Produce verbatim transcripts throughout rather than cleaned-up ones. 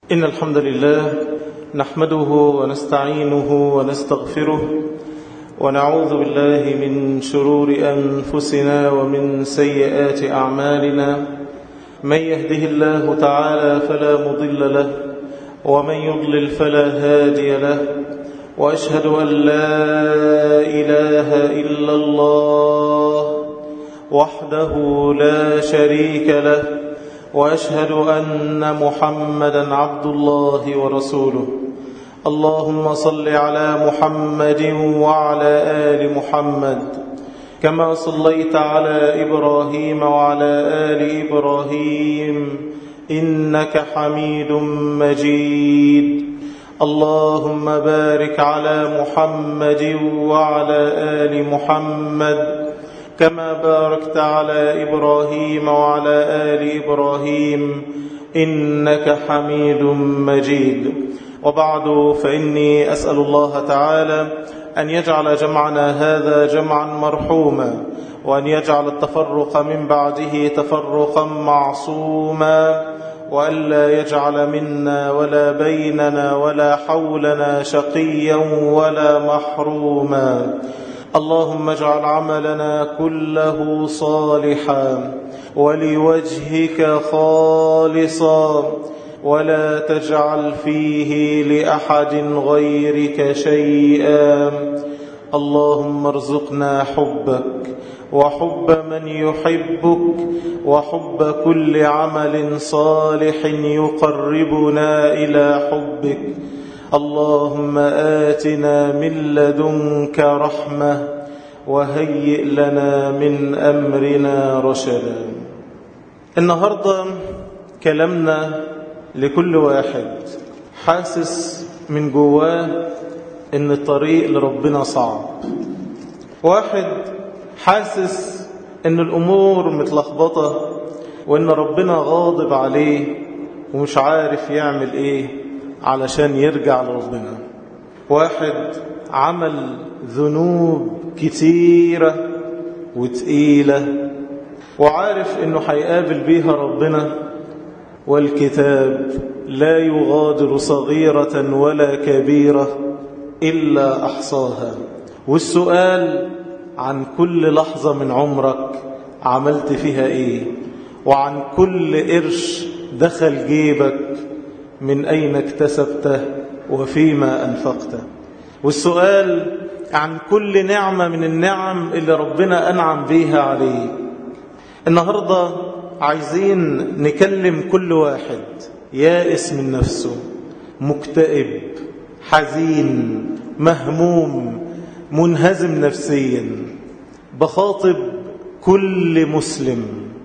إن الحمد لله نحمده ونستعينه ونستغفره ونعوذ بالله من شرور أنفسنا ومن سيئات أعمالنا. من يهده الله تعالى فلا مضل له ومن يضلل فلا هادي له، وأشهد أن لا إله إلا الله وحده لا شريك له، وأشهد أن محمدا عبد الله ورسوله. اللهم صل على محمد وعلى آل محمد كما صليت على إبراهيم وعلى آل إبراهيم إنك حميد مجيد. اللهم بارك على محمد وعلى آل محمد كما باركت على إبراهيم وعلى آل إبراهيم إنك حميد مجيد. وبعد، فإني أسأل الله تعالى أن يجعل جمعنا هذا جمعا مرحوما، وأن يجعل التفرق من بعده تفرقا معصوما، وألا يجعل منا ولا بيننا ولا حولنا شقيا ولا محروما. اللهم اجعل عملنا كله صالحا ولوجهك خالصا، ولا تجعل فيه لأحد غيرك شيئا. اللهم ارزقنا حبك وحب من يحبك وحب كل عمل صالح يقربنا إلى حبك. اللهم آتنا من لدنك رحمة وهيئ لنا من أمرنا رشدا. النهاردة كلامنا لكل واحد حاسس من جواه إن الطريق لربنا صعب، واحد حاسس إن الأمور متلخبطة وإن ربنا غاضب عليه ومش عارف يعمل إيه علشان يرجع لربنا، واحد عمل ذنوب كتيرة وتقيلة وعارف إنه هيقابل بيها ربنا، والكتاب لا يغادر صغيرة ولا كبيرة إلا أحصاها. والسؤال عن كل لحظة من عمرك عملت فيها إيه، وعن كل قرش دخل جيبك من أين اكتسبته وفيما أنفقته، والسؤال عن كل نعمة من النعم اللي ربنا أنعم بيها عليك. النهاردة عايزين نكلم كل واحد يائس من نفسه، مكتئب، حزين، مهموم، منهزم نفسيا. بخاطب كل مسلم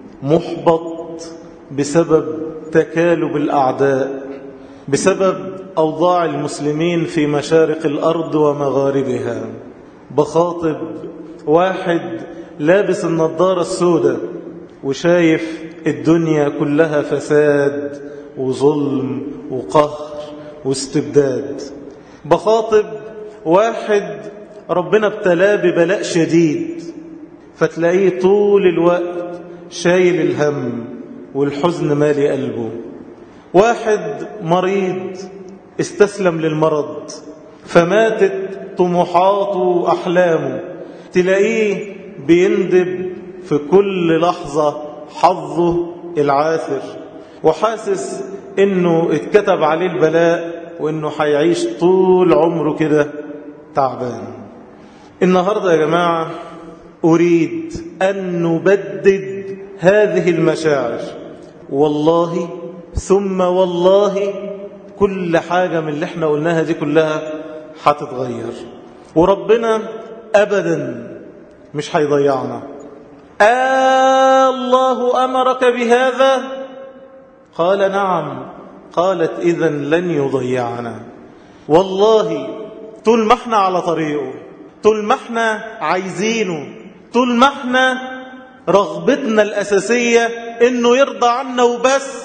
محبط بسبب تكالب الأعداء، بسبب أوضاع المسلمين في مشارق الأرض ومغاربها. بخاطب واحد لابس النضارة السوداء وشايف الدنيا كلها فساد وظلم وقهر واستبداد. بخاطب واحد ربنا ابتلاه ببلاء شديد، فتلاقيه طول الوقت شايل الهم والحزن مالي قلبه. واحد مريض استسلم للمرض فماتت طموحاته وأحلامه، تلاقيه بيندب في كل لحظة حظه العاثر، وحاسس انه اتكتب عليه البلاء وانه هيعيش طول عمره كده تعبان. النهاردة يا جماعة أريد أن نبدد هذه المشاعر، والله ثم والله كل حاجة من اللي احنا قلناها دي كلها هتتغير، وربنا أبدا مش هيضيعنا. آه الله أمرك بهذا؟ قال نعم. قالت إذن لن يضيعنا. والله طول ما احنا على طريقه، طول ما احنا عايزينه، طول ما احنا رغبتنا الأساسية انه يرضى عنا وبس،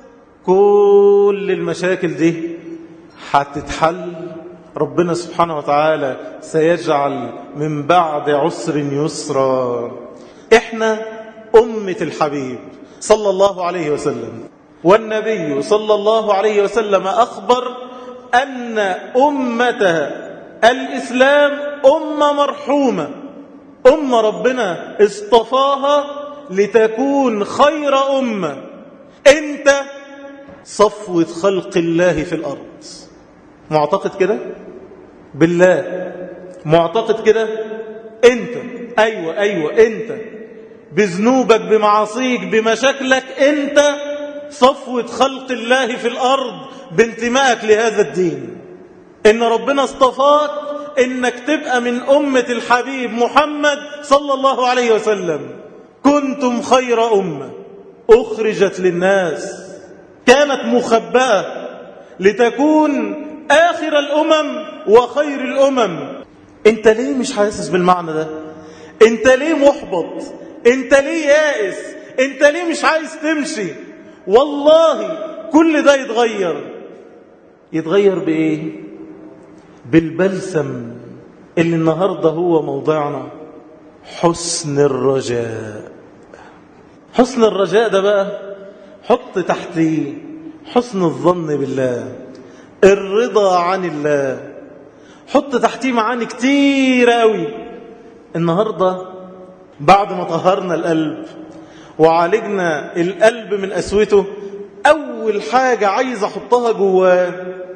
كل المشاكل دي هتتحل. ربنا سبحانه وتعالى سيجعل من بعد عسر يسرا. احنا أمة الحبيب صلى الله عليه وسلم، والنبي صلى الله عليه وسلم أخبر أن أمته الإسلام أمة مرحومة، أمة ربنا اصطفاها لتكون خير أمة. أنت صفوة خلق الله في الأرض. معتقد كده؟ بالله معتقد كده؟ أنت أيوة أيوة أنت بذنوبك بمعاصيك بمشاكلك أنت صفوة خلق الله في الأرض بانتمائك لهذا الدين. إن ربنا اصطفاك إنك تبقى من أمة الحبيب محمد صلى الله عليه وسلم. كنتم خير أمة أخرجت للناس، كانت مخبأة لتكون آخر الأمم وخير الأمم. أنت ليه مش حاسس بالمعنى ده؟ أنت ليه محبط؟ أنت ليه يائس؟ أنت ليه مش عايز تمشي؟ والله كل ده يتغير. يتغير بإيه؟ بالبلسم اللي النهاردة هو موضعنا، حسن الرجاء. حسن الرجاء ده بقى حط تحتيه حسن الظن بالله، الرضا عن الله، حط تحتيه معاني كتير قوي. النهاردة بعد ما طهرنا القلب وعالجنا القلب من قسوته، أول حاجة عايز أحطها جواه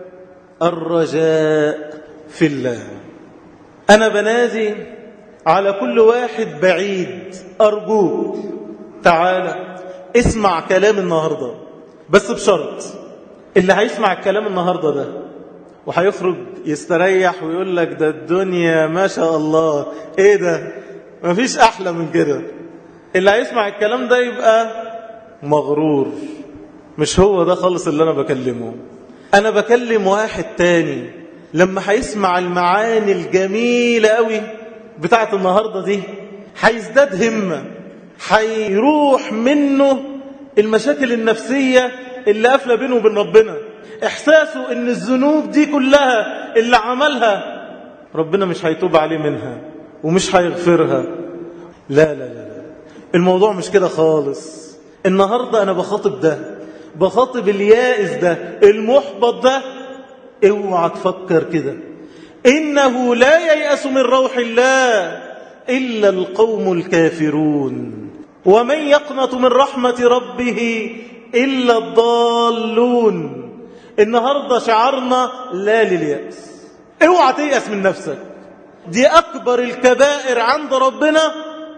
الرجاء في الله. أنا بنادي على كل واحد بعيد، أرجوك تعالى اسمع كلام النهاردة، بس بشرط اللي هيسمع الكلام النهاردة ده وهيخرج يستريح ويقول لك ده الدنيا ما شاء الله، ايه ده مفيش أحلى من كده. اللي هيسمع الكلام ده يبقى مغرور. مش هو ده خالص اللي أنا بكلمه. أنا بكلم واحد تاني لما هيسمع المعاني الجميلة قوي بتاعت النهاردة دي هيزداد همة، هيروح منه المشاكل النفسية اللي قافلة بينه وبين ربنا، إحساسه إن الذنوب دي كلها اللي عملها ربنا مش هيتوب عليه منها ومش هيغفرها. لا لا لا الموضوع مش كده خالص. النهاردة أنا بخاطب ده، بخاطب اليائس ده المحبط ده. اوعى تفكر كده، إنه لا ييأس من روح الله إلا القوم الكافرون، ومن يقنط من رحمة ربه إلا الضالون. النهاردة شعارنا لا لليأس. اوعى تيأس من نفسك، دي أكبر الكبائر عند ربنا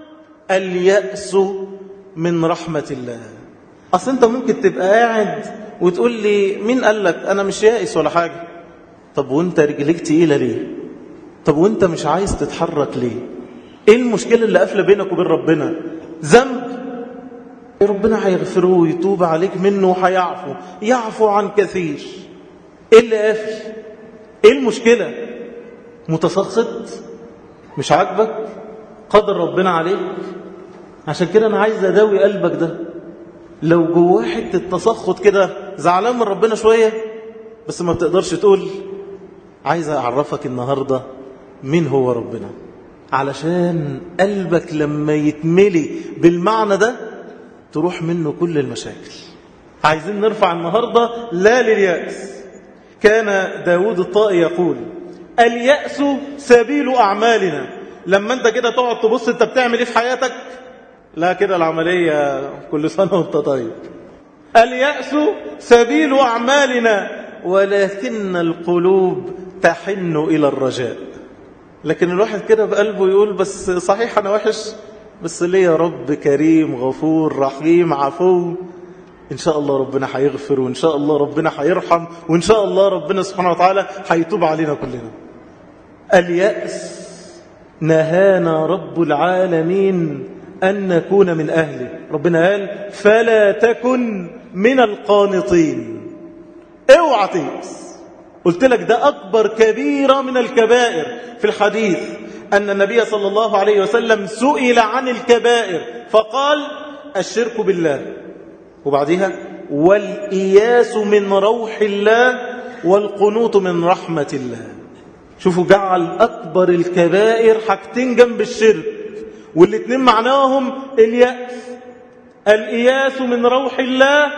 اليأس من رحمة الله. أصل أنت ممكن تبقى قاعد وتقول لي مين قال لك أنا مش يائس ولا حاجة؟ طب وانت رجليك تقيلة ليه؟ طب وانت مش عايز تتحرك ليه؟ ايه المشكلة اللي قافلة بينك وبين ربنا؟ ذنب ربنا هيغفره ويتوب عليك منه وهيعفو، يعفو عن كثير. ايه اللي قافل؟ ايه المشكلة؟ متسخط؟ مش عاجبك قدر ربنا عليك؟ عشان كده انا عايز اداوي قلبك ده. لو جواه حته تسخط كده، زعلان من ربنا شويه بس ما بتقدرش تقول، عايز اعرفك النهارده مين هو ربنا، علشان قلبك لما يتملي بالمعنى ده تروح منه كل المشاكل. عايزين نرفع النهارده لا لليأس. كان داود الطائي يقول اليأس سبيل أعمالنا. لما انت كده تقعد تبص انت بتعمل ايه في حياتك، لا كده العملية كل سنة وانت طيب. اليأس سبيل أعمالنا ولكن القلوب تحن إلى الرجاء. لكن الواحد كده بقلبه يقول بس صحيح أنا وحش، بس ليه يا رب كريم غفور رحيم عفو، إن شاء الله ربنا هيغفر، وإن شاء الله ربنا هيرحم، وإن شاء الله ربنا سبحانه وتعالى هيتوب علينا كلنا. اليأس نهانا رب العالمين أن نكون من أهله. ربنا قال فلا تكن من القانطين. اوعى تيأس. قلت لك ده أكبر كبيرة من الكبائر. في الحديث أن النبي صلى الله عليه وسلم سئل عن الكبائر فقال الشرك بالله، وبعدها والإياس من روح الله والقنوط من رحمة الله. شوفوا جعل أكبر الكبائر حاجتين جنب الشرك، والاثنين معناهم اليأس. الإياس من روح الله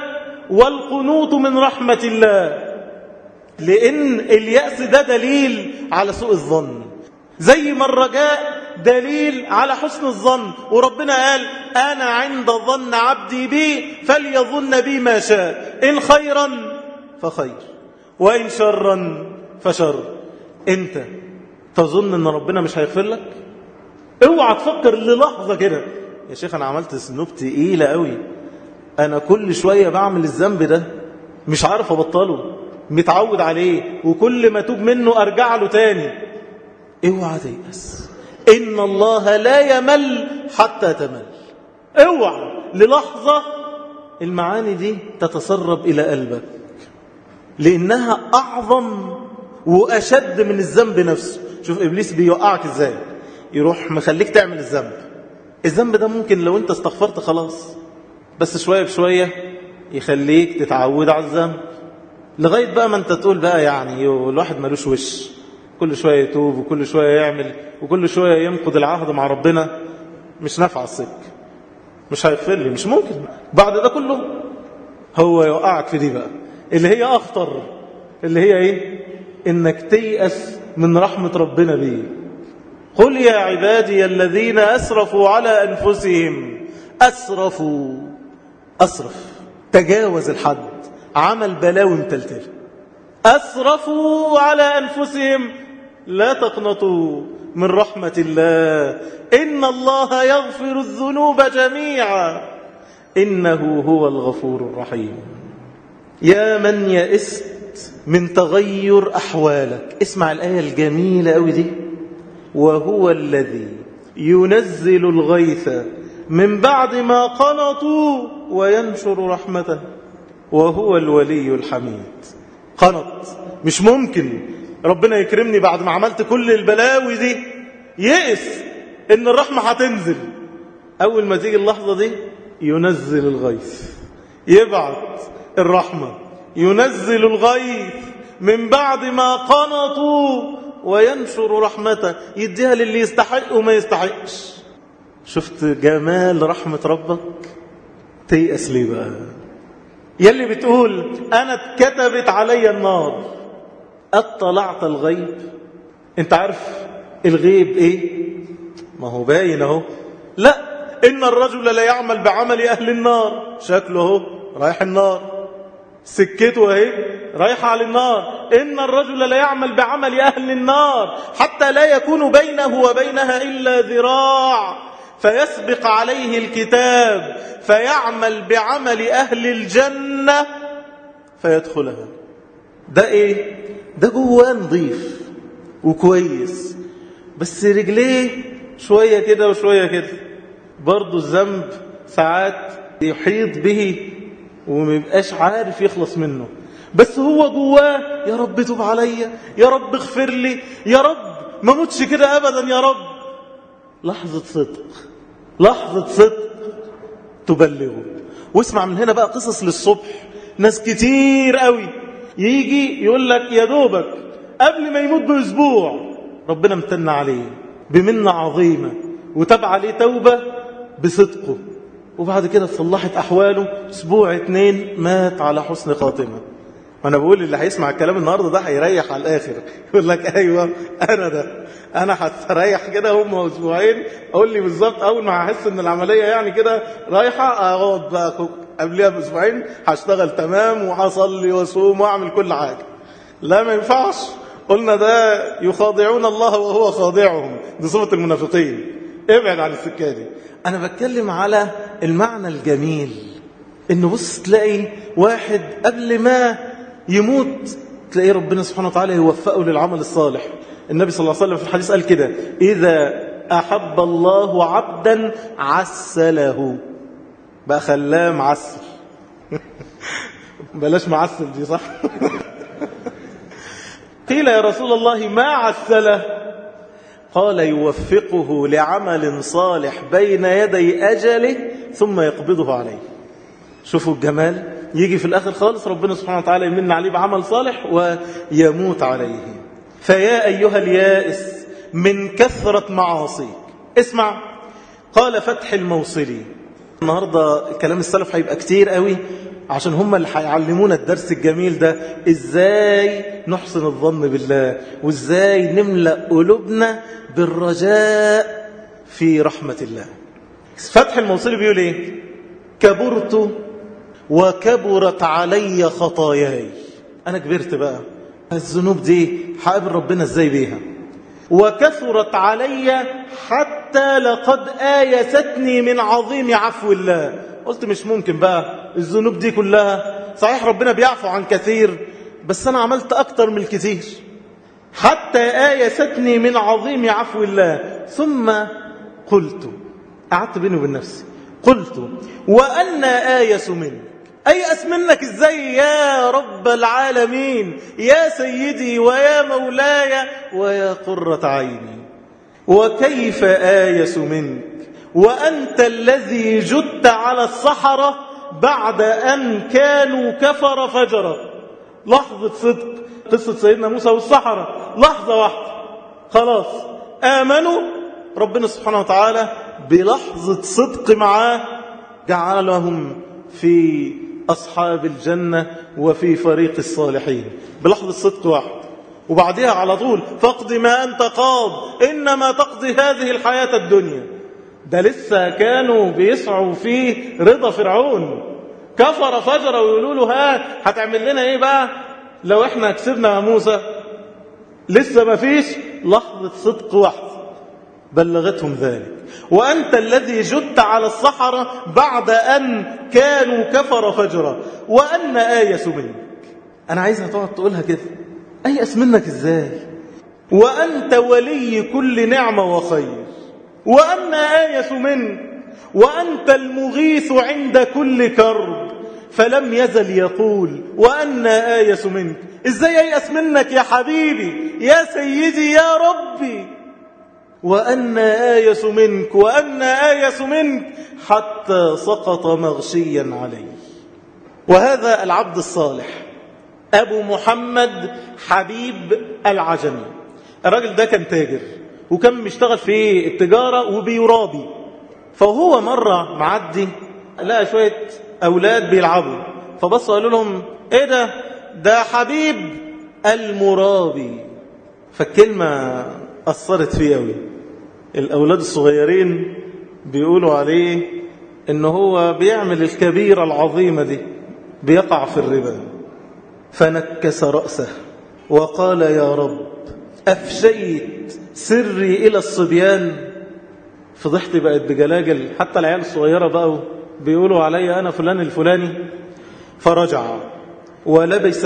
والقنوط من رحمة الله، لأن اليأس ده دليل على سوء الظن، زي ما الرجاء دليل على حسن الظن. وربنا قال أنا عند ظن عبدي بي فليظن بي ما شاء، إن خيرا فخير وإن شرا فشر. أنت تظن أن ربنا مش هيغفر لك؟ اوعى تفكر للحظة كده يا شيخ أنا عملت ذنوب تقيلة قوي، أنا كل شوية بعمل الذنب ده مش عارف أبطله، متعود عليه، وكل ما توب منه أرجع له تاني. اوعى تيأس، إن الله لا يمل حتى تمل. اوعى للحظة المعاني دي تتسرب إلى قلبك، لأنها أعظم وأشد من الذنب نفسه. شوف إبليس بيوقعك إزاي، يروح مخليك تعمل الذنب. الذنب ده ممكن لو أنت استغفرت خلاص، بس شوية بشوية يخليك تتعود على الذنب، لغاية بقى ما أنت تقول بقى يعني الواحد ملوش وش، كل شوية يتوب وكل شوية يعمل وكل شوية ينقض العهد مع ربنا، مش نافع السك، مش هيغفر لي، مش ممكن. بعد ده كله هو يوقعك في دي بقى اللي هي أخطر، اللي هي إيه؟ إنك تيأس من رحمة ربنا بيه. قل يا عبادي الذين أسرفوا على أنفسهم، أسرفوا، أسرف، تجاوز الحد، عمل بلاوي متلتل. أسرفوا على أنفسهم، لا تقنطوا من رحمة الله، إن الله يغفر الذنوب جميعا إنه هو الغفور الرحيم. يا من يئست من تغير أحوالك، اسمع الآية الجميلة أوي دي، وهو الذي ينزل الغيث من بعد ما قنطوا وينشر رحمته وهو الولي الحميد. قنط، مش ممكن ربنا يكرمني بعد ما عملت كل البلاوي دي، يئس ان الرحمة هتنزل. اول ما تيجي اللحظة دي ينزل الغيث، يبعث الرحمة، ينزل الغيث من بعد ما قنطوا وينشر رحمته، يديها للي يستحق وما يستحقش. شفت جمال رحمة ربك؟ تيأس ليه بقى؟ يلي بتقول أنا اتكتبت علي النار، اطلعت الغيب؟ انت عارف الغيب ايه؟ ما هو باين اهو. لا، إن الرجل لا يعمل بعمل أهل النار، شكله اهو رايح النار، سكته اهي رايحة على النار. إن الرجل لا يعمل بعمل أهل النار حتى لا يكون بينه وبينها إلا ذراع فيسبق عليه الكتاب فيعمل بعمل أهل الجنة فيدخلها. ده ايه؟ ده جواه نظيف وكويس، بس رجليه شوية كده وشوية كده، برضو الذنب ساعات يحيط به وميبقاش عارف يخلص منه، بس هو جواه يا رب توب عليا، يا رب اغفر لي، يا رب ما موتش كده أبدا يا رب. لحظة صدق، لحظة صدق تبلغه. واسمع من هنا بقى قصص للصبح، ناس كتير قوي يجي يقول لك يا دوبك قبل ما يموت بأسبوع ربنا امتن عليه بمنة عظيمة وتاب عليه توبة بصدقه، وبعد كده صلحت أحواله، أسبوع اتنين مات على حسن خاتمة. وأنا بقول اللي هيسمع الكلام النهاردة ده هيريح على الآخر، يقول لك أيوة أنا ده، أنا هتريح كده هم أسبوعين، أقول لي بالظبط أول ما هحس إن العملية يعني كده رايحة أقعد بقى قبلها بأسبوعين هشتغل تمام وهصلي وأصوم وأعمل كل حاجة. لا ما ينفعش، قلنا ده يخاضعون الله وهو خاضعهم، دي صفة المنافقين، ابعد عن السكة دي. أنا بتكلم على المعنى الجميل، إنه بص تلاقي واحد قبل ما يموت تلاقي ربنا سبحانه وتعالى يوفقه للعمل الصالح. النبي صلى الله عليه وسلم في الحديث قال كده: إذا أحب الله عبدا عسله، بقى خلاه معسل بلاش معسل دي صح قيل يا رسول الله ما عسله؟ قال يوفقه لعمل صالح بين يدي أجله ثم يقبضه عليه. شوفوا الجمال، يجي في الآخر خالص ربنا سبحانه وتعالى يمن عليه بعمل صالح ويموت عليه. فيا أيها اليائس من كثرة معاصيك، اسمع. قال فتح الموصلي، النهاردة كلام السلف هيبقى كتير قوي عشان هم اللي هيعلمونا الدرس الجميل ده، ازاي نحسن الظن بالله وازاي نملأ قلوبنا بالرجاء في رحمة الله. فتح الموصلي بيقول ايه؟ كبرت وكبرت علي خطاياي. انا كبرت بقى، الذنوب دي هقابل ربنا ازاي بيها؟ وكثرت علي حتى لقد آيستني من عظيم عفو الله. قلت مش ممكن بقى الذنوب دي كلها، صحيح ربنا بيعفو عن كثير بس أنا عملت أكتر من الكثير. حتى آيستني من عظيم عفو الله. ثم قلت، قعدت بيني وبين نفسي، قلت وأنا آيس منك، أيأس منك ازاي يا رب العالمين، يا سيدي ويا مولاي ويا قرة عيني، وكيف آيس منك وأنت الذي جدت على الصحراء بعد أن كانوا كفر فجرا. لحظة صدق، قصة سيدنا موسى والصحراء، لحظة واحدة خلاص آمنوا ربنا سبحانه وتعالى بلحظة صدق معاه جعلهم في أصحاب الجنة وفي فريق الصالحين بلحظة صدق واحد. وبعدها على طول فاقض ما أنت قاض إنما تقضي هذه الحياة الدنيا. ده لسه كانوا بيسعوا في رضا فرعون، كفر فجر ويقولوا له ها هتعمل لنا ايه بقى لو احنا كسبنا موسى؟ لسه ما فيش، لحظة صدق واحد بلغتهم ذلك. وأنت الذي جدت على الصحراء بعد أن كانوا كفر فجرا وأن آيس منك. أنا عايزها تقعد تقولها كده، أيأس منك إزاي؟ وأنت ولي كل نعمة وخير وأن آيس منك وأنت المغيث عند كل كرب. فلم يزل يقول وأن آيس منك. إزاي أيأس منك يا حبيبي يا سيدي يا ربي؟ وأن آيس منك وأن آيس منك حتى سقط مغشيا عليه. وهذا العبد الصالح أبو محمد حبيب العجمي. الراجل ده كان تاجر وكان بيشتغل في التجارة وبيرابي. فهو مرة معدي لقى شوية أولاد بيلعبوا، فبصوا قالوا لهم إيه ده؟ ده حبيب المرابي. فالكلمة أثرت فيه أوي. الأولاد الصغيرين بيقولوا عليه إنه هو بيعمل الكبيرة العظيمة دي، بيقع في الربا. فنكس رأسه وقال يا رب أفشيت سري إلى الصبيان. فضحتي بقت بجلاجل، حتى العيال الصغيرة بقوا بيقولوا علي أنا فلان الفلاني. فرجع ولبس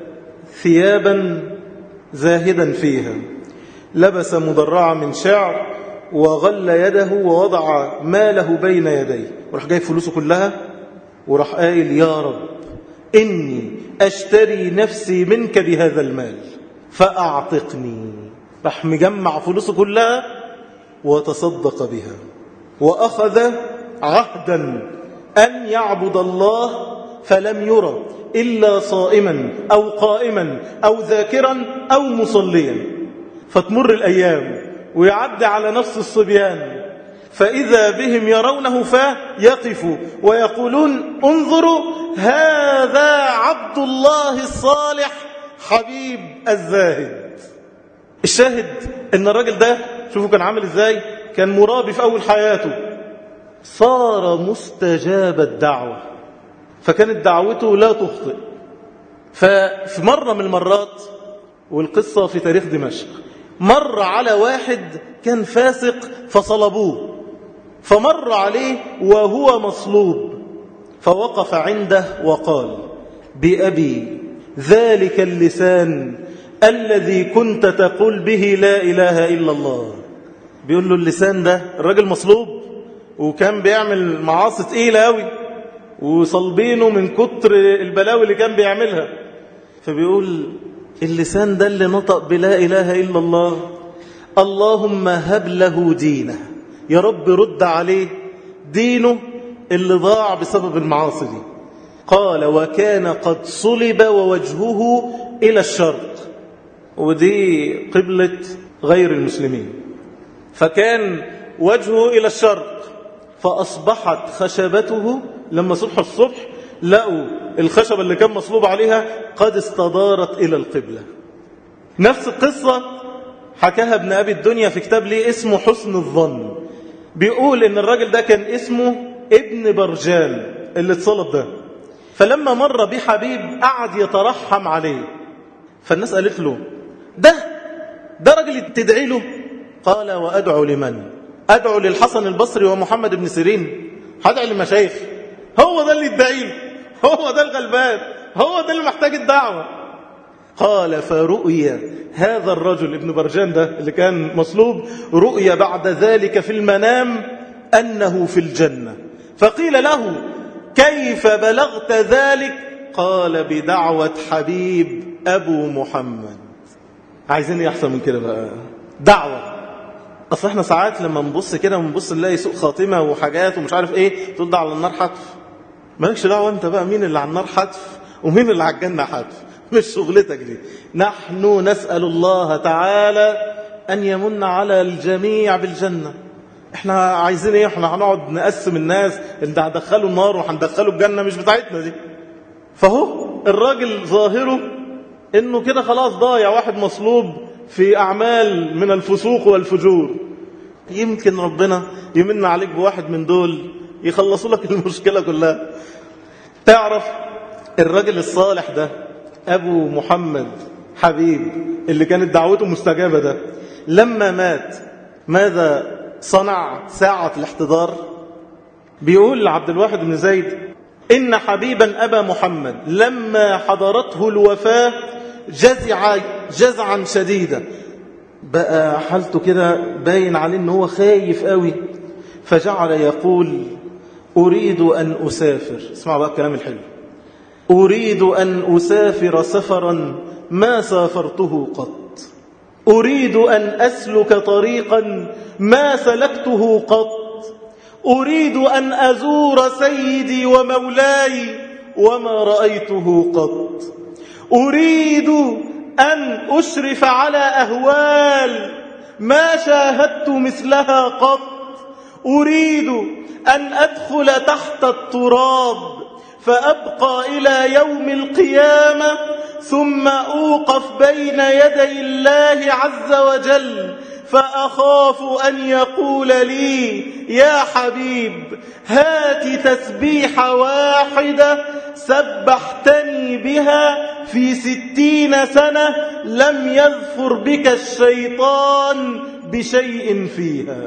ثيابا زاهدا فيها، لبس مدرعة من شعر وغل يده ووضع ماله بين يديه، وراح جايب فلوسه كلها وراح قايل يا رب إني أشتري نفسي منك بهذا المال فأعتقني. راح مجمع فلوسه كلها وتصدق بها، وأخذ عهدا أن يعبد الله فلم يرى إلا صائما أو قائما أو ذاكرا أو مصليا. فتمر الأيام ويعد على نفس الصبيان فإذا بهم يرونه فيقفوا ويقولون انظروا هذا عبد الله الصالح حبيب الزاهد. الشاهد ان الراجل ده شوفوا كان عامل ازاي، كان مرابي في أول حياته، صار مستجاب الدعوة، فكانت دعوته لا تخطئ. ففي مرة من المرات، والقصة في تاريخ دمشق، مر على واحد كان فاسق فصلبوه، فمر عليه وهو مصلوب فوقف عنده وقال بأبي ذلك اللسان الذي كنت تقول به لا إله إلا الله. بيقول له اللسان ده، الراجل مصلوب وكان بيعمل معاصي تقيلة أوي وصلبينه من كتر البلاوي اللي كان بيعملها، فبيقول اللسان ده اللي نطق بلا إله إلا الله، اللهم هب له دينه، يا رب رد عليه دينه اللي ضاع بسبب المعاصي دي. قال وكان قد صلب ووجهه إلى الشرق، ودي قبلة غير المسلمين، فكان وجهه إلى الشرق، فأصبحت خشبته لما صبح الصبح لقوا الخشبة اللي كان مصلوب عليها قد استدارت إلى القبلة. نفس القصة حكاها ابن أبي الدنيا في كتاب ليه اسمه حسن الظن. بيقول إن الراجل ده كان اسمه ابن برجان اللي اتصلب ده، فلما مر بحبيب قعد يترحم عليه، فالناس قالت له ده ده راجل تدعي له؟ قال وأدعو لمن؟ أدعو للحسن البصري ومحمد بن سيرين؟ هدعي للمشايخ؟ هو ده اللي يدعي له، هو ده الغلبان، هو ده اللي محتاج الدعوة. قال فرؤيا هذا الرجل ابن برجان ده اللي كان مصلوب، رؤيا بعد ذلك في المنام أنه في الجنة، فقيل له كيف بلغت ذلك؟ قال بدعوة حبيب أبو محمد. عايزين يحصل من كده بقى دعوة. أصل احنا ساعات لما نبص كده ونبص نلاقي سوء خاتمة وحاجات ومش عارف ايه، تقول ده على النار حتف. مالكش دعوة انت بقى مين اللي على النار حتف ومين اللي على الجنة حتف، مش شغلتك دي. نحن نسأل الله تعالى أن يمن على الجميع بالجنة. احنا عايزين ايه؟ احنا هنقعد نقسم الناس انت هدخله النار وهندخله الجنة، مش بتاعتنا دي. فهو الراجل ظاهره انه كده خلاص ضايع، واحد مصلوب في أعمال من الفسوق والفجور. يمكن ربنا يمن عليك بواحد من دول يخلصوا لك المشكلة كلها. تعرف الراجل الصالح ده أبو محمد حبيب اللي كانت دعوته مستجابة ده، لما مات ماذا صنع ساعة الاحتضار؟ بيقول لعبد الواحد بن زيد إن حبيبا أبا محمد لما حضرته الوفاة جزع جزعا شديدا، بقى حالته كده باين عليه إنه هو خايف قوي، فجعل يقول أريد أن أسافر. اسمعوا بقى الكلام الحلو. أريد أن أسافر سفرا ما سافرته قط، أريد أن أسلك طريقا ما سلكته قط، أريد أن أزور سيدي ومولاي وما رأيته قط، أريد أن أشرف على أهوال ما شاهدت مثلها قط، أريد أن أدخل تحت التراب فأبقى إلى يوم القيامة ثم أوقف بين يدي الله عز وجل فأخاف أن يقول لي يا حبيب هات تسبيحة واحدة سبحتني بها في ستين سنة لم يظفر بك الشيطان بشيء فيها.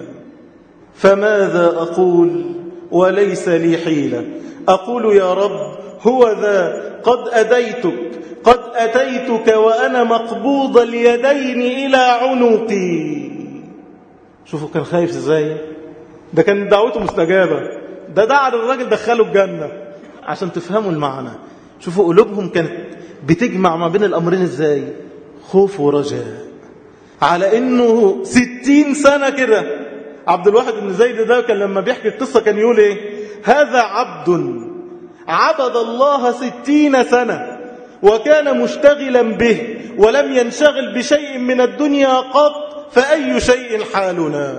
فماذا أقول وليس لي حيلة؟ أقول يا رب هو ذا قد أديتك قد أتيتك وأنا مقبوض اليدين إلى عنقي. شوفوا كان خايف ازاي، ده كان دعوته مستجابة، ده دعا الراجل دخله الجنة. عشان تفهموا المعنى شوفوا قلوبهم كانت بتجمع ما بين الأمرين ازاي، خوف ورجاء، على انه ستين سنة كده. عبد الواحد بن زيد ده كان لما بيحكي القصة كان يقول ايه؟ هذا عبد عبد الله ستين سنة وكان مشتغلا به ولم ينشغل بشيء من الدنيا قط، فأي شيء حالنا؟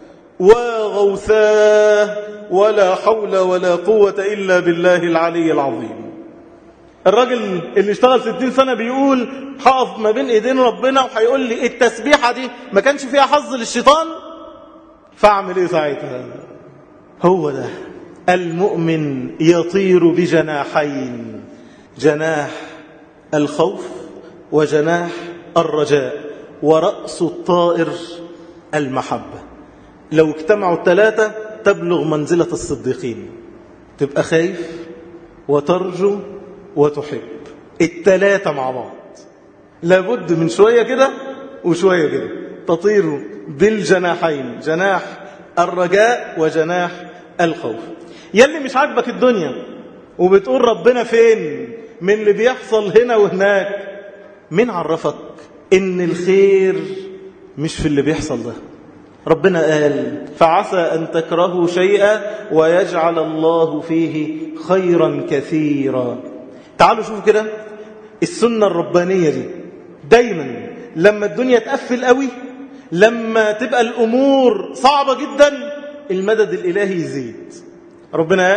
وغوثاه ولا حول ولا قوة إلا بالله العلي العظيم. الراجل اللي اشتغل ستين سنة بيقول هقف ما بين ايدين ربنا وهيقول لي التسبيحة دي ما كانش فيها حظ للشيطان، فاعمل ايه ساعتها؟ هو ده المؤمن يطير بجناحين، جناح الخوف وجناح الرجاء، ورأس الطائر المحبة. لو اجتمعوا الثلاثة تبلغ منزلة الصديقين، تبقى خايف وترجو وتحب، الثلاثة مع بعض. لابد من شوية كده وشوية كده، تطير بالجناحين، جناح الرجاء وجناح الخوف. يلي مش عاجبك الدنيا وبتقول ربنا فين من اللي بيحصل هنا وهناك، مين عرفك ان الخير مش في اللي بيحصل ده؟ ربنا قال فعسى أن تكرهوا شيئا ويجعل الله فيه خيرا كثيرا. تعالوا شوفوا كده السنة الربانية دي، دايما لما الدنيا تقفل قوي، لما تبقى الأمور صعبة جدا، المدد الإلهي يزيد. ربنا قال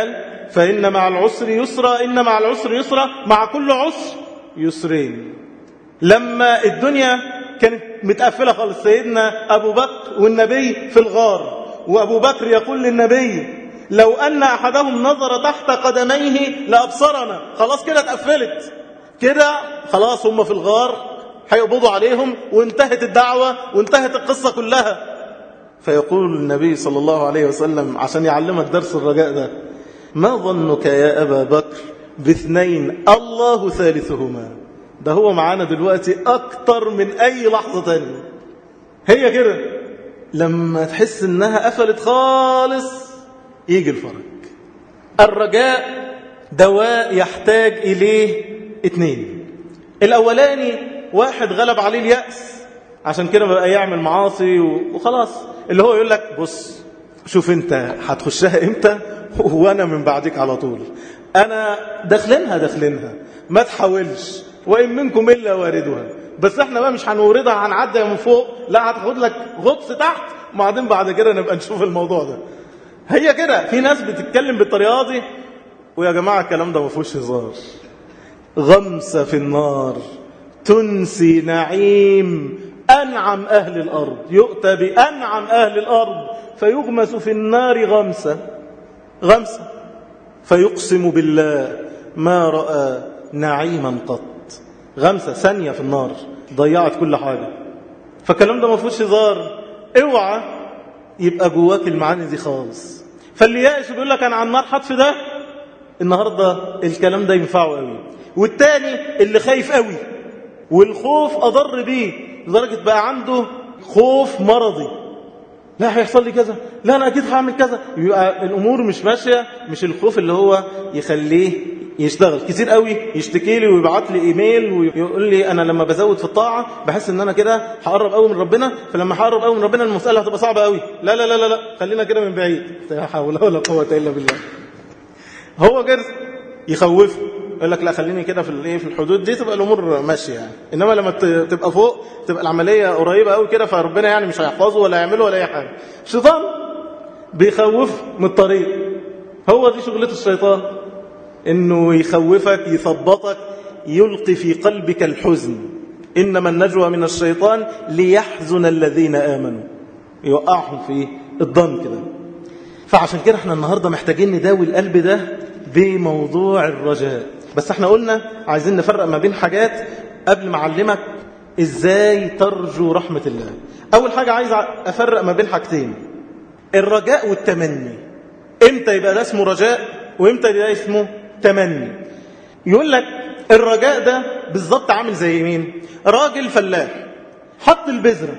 فإن مع العسر يسرا، إن مع العسر يسرا، مع كل عسر يسرين. لما الدنيا كانت متقفلة خالص، سيدنا أبو بكر والنبي في الغار، وأبو بكر يقول للنبي لو أن أحدهم نظر تحت قدميه لأبصرنا. خلاص كده اتقفلت كده، خلاص هم في الغار هيقبضوا عليهم وانتهت الدعوة وانتهت القصة كلها. فيقول النبي صلى الله عليه وسلم عشان يعلمك درس الرجاء ده: ما ظنك يا أبا بكر باثنين الله ثالثهما؟ ده هو معانا دلوقتي أكتر من أي لحظة تانية. هي كده لما تحس إنها قفلت خالص يجي الفرج. الرجاء دواء يحتاج إليه اتنين. الأولاني واحد غلب عليه اليأس، عشان كده بقى يعمل معاصي وخلاص، اللي هو يقول لك بص شوف انت هتخشها امتى وانا من بعدك على طول، انا داخلينها داخلينها ما تحاولش، وان منكم الا واردها. بس احنا بقى مش هنوردها، هنعدي من فوق، لا هتاخد لك غطس تحت وبعدين بعد كده نبقى نشوف الموضوع ده. هي كده في ناس بتتكلم بالطريقه دي، ويا جماعه الكلام ده ما فيهوش هزار. غمسه في النار تنسي نعيم أنعم أهل الأرض، يؤتى بأنعم أهل الأرض فيغمس في النار غمسة غمسة فيقسم بالله ما رأى نعيما قط. غمسة ثانية في النار ضيعت كل حاجة. فالكلام ده ما فيهوش هزار. اوعى يبقى جواك المعاني دي خالص. فاللي يائس بيقول لك أنا على النار حطف ده النهاردة الكلام ده ينفعه قوي. والتاني اللي خايف قوي والخوف أضر بيه لدرجة بقى عنده خوف مرضي، لا هيحصل لي كذا، لا أنا أكيد هعمل كذا، يبقى الأمور مش ماشية. مش الخوف اللي هو يخليه يشتغل كتير قوي، يشتكي لي ويبعت لي إيميل ويقول لي أنا لما بزود في الطاعة بحس إن أنا كده هقرب قوي من ربنا، فلما هقرب قوي من ربنا المسألة هتبقى صعبة قوي. لا لا لا لا, لا. خلينا كده من بعيد، لا حول ولا قوة إلا بالله. هو كده يخوفه، يقول لك لا خليني كده في الايه في الحدود دي تبقى الامور ماشيه يعني. انما لما تبقى فوق تبقى العمليه قريبه قوي كده، فربنا يعني مش هيحفظه ولا يعمله ولا اي حاجه. الشيطان بيخوف من الطريق، هو دي شغلته الشيطان، انه يخوفك يثبطك يلقي في قلبك الحزن. انما النجوى من الشيطان ليحزن الذين امنوا، يوقعهم في الضن كده. فعشان كده احنا النهارده محتاجين نداوي القلب ده بموضوع الرجاء. بس احنا قلنا عايزين نفرق ما بين حاجات قبل ما اعلمك ازاي ترجو رحمة الله. اول حاجة عايز افرق ما بين حاجتين: الرجاء والتمني. امتى يبقى ده اسمه رجاء وامتى ده اسمه تمني؟ يقول لك الرجاء ده بالظبط عامل زي مين؟ راجل فلاح حط البذرة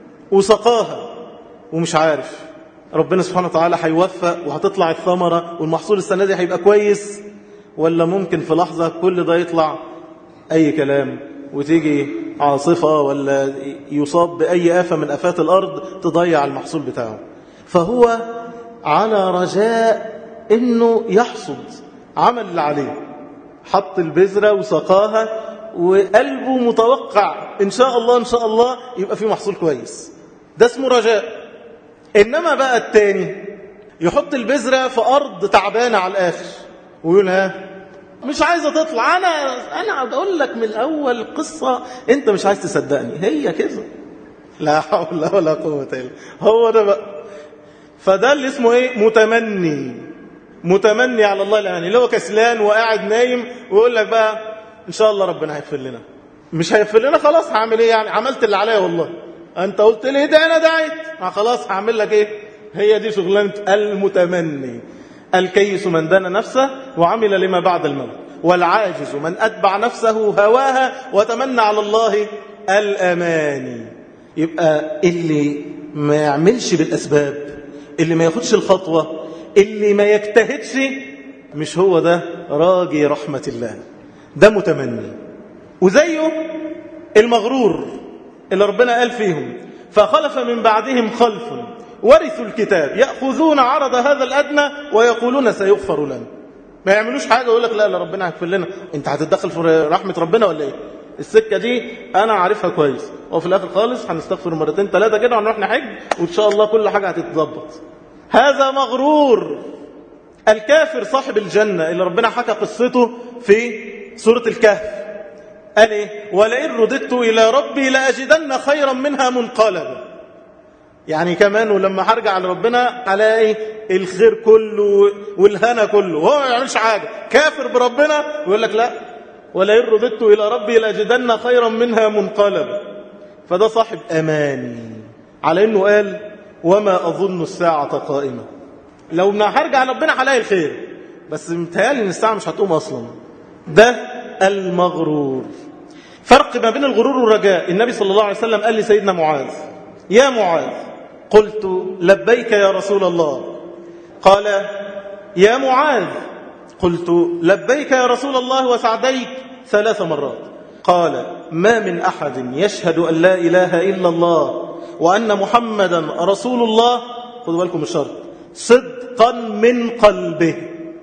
وسقاها ومش عارف ربنا سبحانه وتعالى هيوفق وهتطلع الثمرة والمحصول السنة دي هيبقى كويس، ولا ممكن في لحظة كل ده يطلع أي كلام وتيجي عاصفة ولا يصاب بأي آفة من آفات الأرض تضيع المحصول بتاعه. فهو على رجاء إنه يحصد، عمل اللي عليه، حط البذرة وسقاها وقلبه متوقع إن شاء الله إن شاء الله يبقى فيه محصول كويس. ده اسمه رجاء. إنما بقى التاني يحط البذرة في أرض تعبانة على الآخر ويقول ها مش عايزة تطلع، أنا أنا بقول لك من الأول قصة أنت مش عايز تصدقني، هي كذا. لا حول ولا قوة إلا هو ده بقى. فده اللي اسمه إيه؟ متمني. متمني على الله الآن، اللي هو كسلان وقاعد نايم ويقول لك بقى إن شاء الله ربنا هيغفر لنا. مش هيغفر لنا خلاص هعمل إيه يعني؟ عملت اللي عليا والله. أنت قلت لي ده أنا دعيت، خلاص هعمل لك إيه؟ هي دي شغلانة المتمني. الكيس من دان نفسه وعمل لما بعد الموت، والعاجز من أتبع نفسه هواها وتمنى على الله الأماني. يبقى اللي ما يعملش بالأسباب، اللي ما ياخدش الخطوة، اللي ما يجتهدش، مش هو ده راجي رحمة الله، ده متمني. وزيه المغرور اللي ربنا قال فيهم فخلف من بعدهم خلف ورثوا الكتاب يأخذون عرض هذا الأدنى ويقولون سيغفر لنا. ما يعملوش حاجة ويقول لك لا لا ربنا هيغفر لنا. انت هتتدخل في رحمة ربنا ولا ايه؟ السكة دي انا عارفها كويس، وفي الاخر خالص هنستغفر مرتين ثلاثة كده ونروح نحج وان شاء الله كل حاجة هتتظبط. هذا مغرور. الكافر صاحب الجنة اللي ربنا حكى قصته في سورة الكهف قال إيه؟ ولئن رددت إلى ربي لأجدن خيرا منها منقلبا. يعني كمان ولما هرجع لربنا ألاقي الخير كله والهنا كله، وهو ما يعملش حاجة، كافر بربنا ويقول لك لا، ولئن رددت إلى ربي لأجدن خيرا منها منقلبا. فده صاحب أماني، على إنه قال وما أظن الساعة قائمة. لو ما هرجع لربنا هلاقي الخير، بس متهيألي إن الساعة مش هتقوم أصلا. ده المغرور. فرق ما بين الغرور والرجاء. النبي صلى الله عليه وسلم قال لسيدنا معاذ يا معاذ، قلت لبيك يا رسول الله. قال يا معاذ، قلت لبيك يا رسول الله وسعديك ثلاث مرات. قال ما من أحد يشهد أن لا إله إلا الله وأن محمدا رسول الله، خذوا بالكم الشرط، صدقا من قلبه،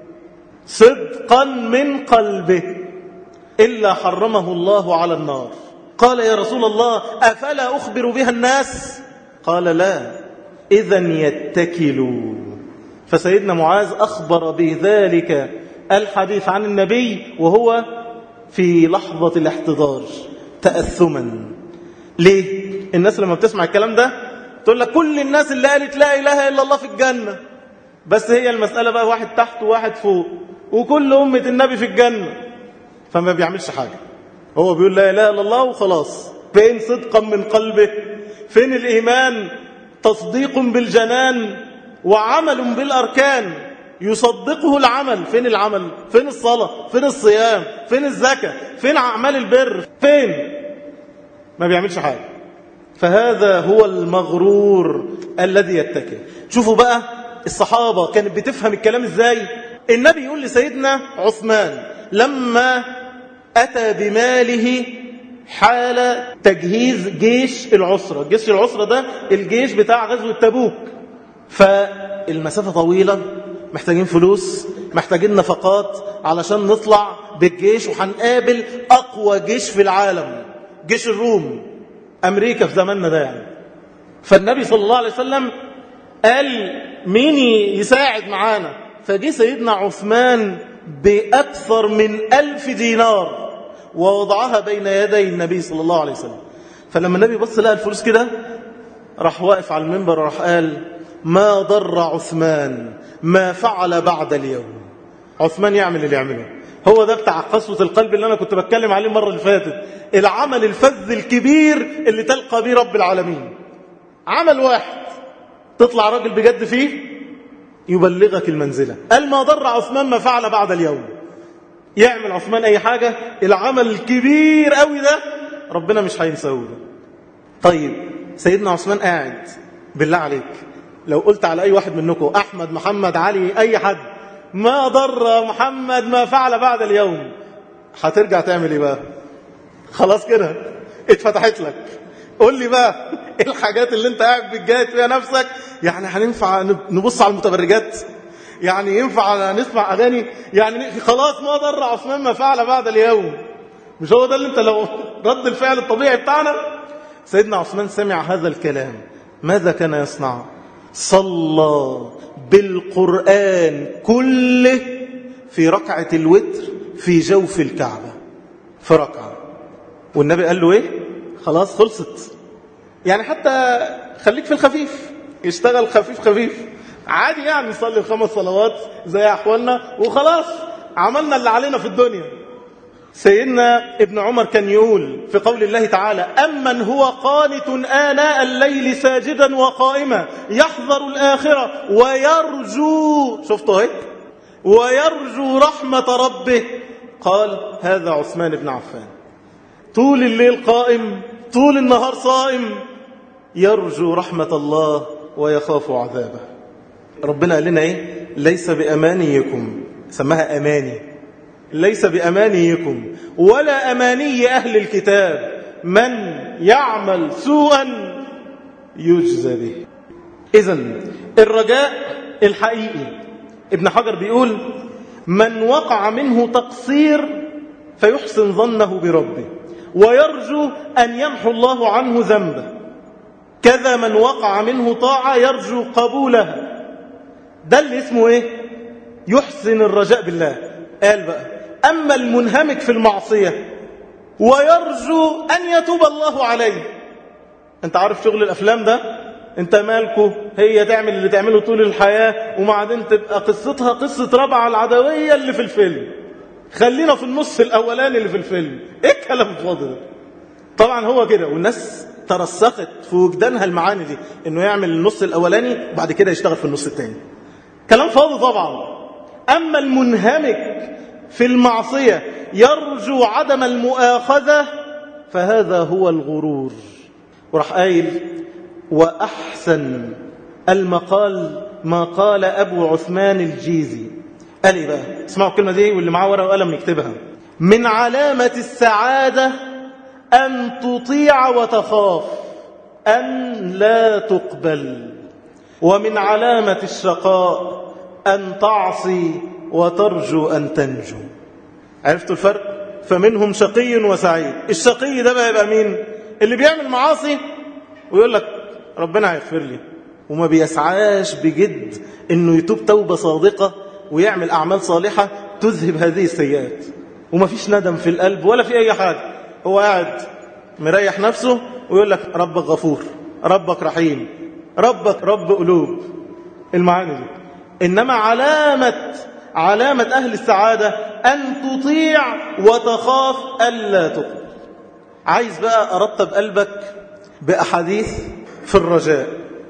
صدقا من قلبه، إلا حرمه الله على النار. قال يا رسول الله أفلا أخبر بها الناس؟ قال لا، إذن يتكلوا. فسيدنا معاذ أخبر بذلك الحديث عن النبي وهو في لحظة الاحتضار تأثما. ليه؟ الناس لما بتسمع الكلام ده تقول لك كل الناس اللي قالت لا إله إلا الله في الجنة، بس هي المسألة بقى واحد تحت وواحد فوق، وكل أمة النبي في الجنة، فما بيعملش حاجة. هو بيقول لا إله إلا الله وخلاص. فين صدقا من قلبه؟ فين الإيمان؟ تصديق بالجنان وعمل بالأركان يصدقه العمل. فين العمل؟ فين الصلاة؟ فين الصيام؟ فين الزكاة؟ فين أعمال البر؟ فين؟ ما بيعملش حاجة. فهذا هو المغرور الذي يتكل. شوفوا بقى الصحابة كانت بتفهم الكلام ازاي. النبي يقول لسيدنا عثمان لما أتى بماله حال تجهيز جيش العسرة. جيش العسرة ده الجيش بتاع غزوة تبوك، فالمسافة طويلة، محتاجين فلوس، محتاجين نفقات علشان نطلع بالجيش، وهنقابل أقوى جيش في العالم، جيش الروم، أمريكا في زماننا ده يعني. فالنبي صلى الله عليه وسلم قال مين يساعد معانا؟ فجي سيدنا عثمان بأكثر من ألف دينار ووضعها بين يدي النبي صلى الله عليه وسلم. فلما النبي بص لقى الفلوس كده راح واقف على المنبر وراح قال ما ضر عثمان ما فعل بعد اليوم. عثمان يعمل اللي يعمله. هو ده بتاع قسوة القلب اللي أنا كنت بتكلم عليه المرة اللي فاتت، العمل الفذ الكبير اللي تلقى به رب العالمين. عمل واحد تطلع راجل بجد فيه يبلغك المنزلة. قال ما ضر عثمان ما فعل بعد اليوم. يعمل عثمان أي حاجة، العمل الكبير قوي ده ربنا مش هينساه ده. طيب سيدنا عثمان قاعد، بالله عليك لو قلت على أي واحد منكم أحمد محمد علي أي حد ما ضر محمد ما فعل بعد اليوم، هترجع تعمل ايه بقى؟ خلاص كده اتفتحت لك. قول لي بقى ايه الحاجات اللي انت قاعد بتجاهد فيها نفسك؟ يعني هننفع نبص على المتبرجات؟ يعني ينفع نسمع اغاني؟ يعني خلاص ما ضر عثمان ما فعل بعد اليوم. مش هو ده اللي انت لو رد الفعل الطبيعي بتاعنا؟ سيدنا عثمان سمع هذا الكلام، ماذا كان يصنع؟ صلى بالقرآن كله في ركعة الوتر في جوف الكعبة، في ركعة. والنبي قال له ايه؟ خلاص خلصت. يعني حتى خليك في الخفيف، يشتغل خفيف خفيف عادي، يعني نصلي الخمس صلوات زي أحوالنا وخلاص عملنا اللي علينا في الدنيا. سيدنا ابن عمر كان يقول في قول الله تعالى أمن هو قانت آناء الليل ساجدا وقائما يحذر الآخرة ويرجو، شفتوا هيك، ويرجو رحمة ربه، قال هذا عثمان بن عفان. طول الليل قائم، طول النهار صائم، يرجو رحمة الله ويخاف عذابه. ربنا قال لنا ايه؟ ليس بأمانيكم، سماها أماني، ليس بأمانيكم ولا أماني أهل الكتاب، من يعمل سوءا يجزى به. إذن الرجاء الحقيقي ابن حجر بيقول من وقع منه تقصير فيحسن ظنه بربه ويرجو أن يمحو الله عنه ذنبه، كذا من وقع منه طاعة يرجو قبولها. ده اللي اسمه ايه؟ يحسن الرجاء بالله. قال بقى أما المنهمك في المعصية ويرجو أن يتوب الله عليه. أنت عارف شغل الأفلام ده؟ أنت مالكو هي تعمل اللي تعمله طول الحياة وبعدين تبقى قصتها قصة ربع العدوية اللي في الفيلم. خلينا في النص الأولاني اللي في الفيلم. إيه الكلام الفاضي؟ طبعا هو كده، والناس ترسخت في وجدانها المعاني دي، إنه يعمل النص الأولاني وبعد كده يشتغل في النص الثاني. كلام فاضي طبعا. أما المنهمك في المعصية يرجو عدم المؤاخذة فهذا هو الغرور. وراح قايل وأحسن المقال ما قال أبو عثمان الجيزي. قال إيه بقى؟ اسمعوا الكلمة دي واللي معاه ورقة وقلم يكتبها. من علامة السعادة أن تطيع وتخاف أن لا تقبل، ومن علامة الشقاء أن تعصي وترجو أن تنجو. عرفتوا الفرق؟ فمنهم شقي وسعيد. الشقي ده بقى يبقى مين؟ اللي بيعمل معاصي ويقول لك ربنا هيغفر لي، وما بيسعاش بجد انه يتوب توبة صادقة ويعمل أعمال صالحة تذهب هذه السيئات، وما فيش ندم في القلب ولا في أي حاجة. هو قاعد مريح نفسه ويقول لك ربك غفور، ربك رحيم، ربك رب قلوب، المعاني دي. إنما علامة علامة أهل السعادة أن تطيع وتخاف ألا تقبل. عايز بقى أرطب قلبك بأحاديث في الرجاء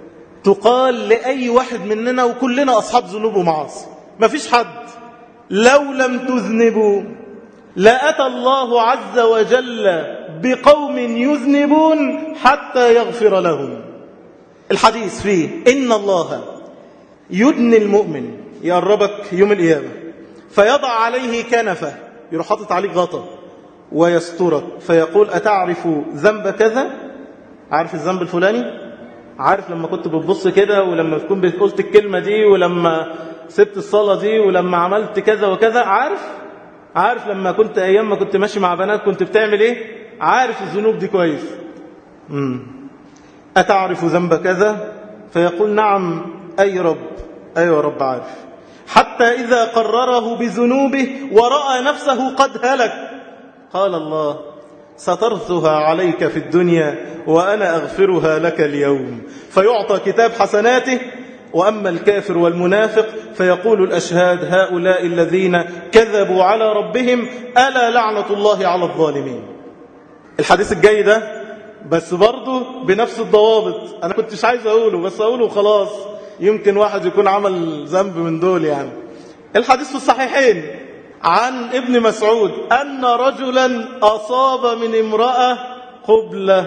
تقال لأي واحد مننا، وكلنا أصحاب ذنوب ومعاصي، ما فيش حد لو لم تذنبوا لأتى الله عز وجل بقوم يذنبون حتى يغفر لهم. الحديث فيه إن الله يدني المؤمن، يقربك يوم القيامة فيضع عليه كنفة، يروح حاطط عليك غطا ويسترك، فيقول أتعرف ذنب كذا؟ عارف الذنب الفلاني؟ عارف لما كنت بتبص كده، ولما تكون قلت الكلمة دي، ولما سبت الصلاة دي، ولما عملت كذا وكذا؟ عارف عارف لما كنت أيام ما كنت ماشي مع بنات كنت بتعمل إيه؟ عارف الذنوب دي كويس. مم. أتعرف ذنب كذا؟ فيقول نعم أي رب، أيوة رب عارف. حتى إذا قرره بذنوبه ورأى نفسه قد هلك قال الله سترثها عليك في الدنيا وأنا أغفرها لك اليوم، فيعطى كتاب حسناته. وأما الكافر والمنافق فيقول الأشهاد هؤلاء الذين كذبوا على ربهم ألا لعنة الله على الظالمين. الحديث الجاي ده بس برضه بنفس الضوابط، أنا كنتش عايز أقوله بس أقوله خلاص، يمكن واحد يكون عمل ذنب من دول. يعني الحديث في الصحيحين عن ابن مسعود أن رجلا أصاب من امرأة قبلة،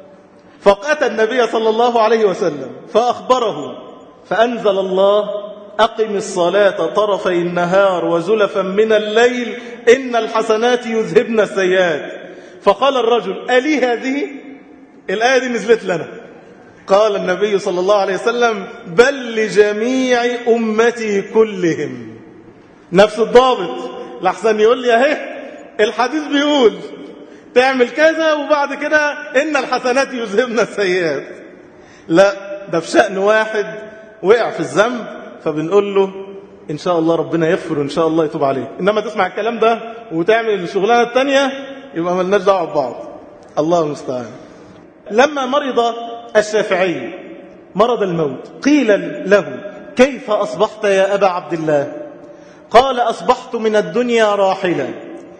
فأتى النبي صلى الله عليه وسلم فأخبره، فأنزل الله أقم الصلاة طرفي النهار وزلفا من الليل إن الحسنات يذهبن السيئات. فقال الرجل ألي هذه؟ الآية دي نزلت لنا. قال النبي صلى الله عليه وسلم بل لجميع أمتي كلهم. نفس الضابط، لحسن يقول لي اهي الحديث بيقول تعمل كذا وبعد كده إن الحسنات يذهبن السيئات. لا، ده في شأن واحد وقع في الذنب فبنقول له إن شاء الله ربنا يغفر وإن شاء الله يتوب عليه. إنما تسمع الكلام ده وتعمل الشغلانة التانية يبقى ملناش دعوة ببعض. الله المستعان. لما مرض الشافعي مرض الموت قيل له كيف أصبحت يا أبا عبد الله؟ قال أصبحت من الدنيا راحلا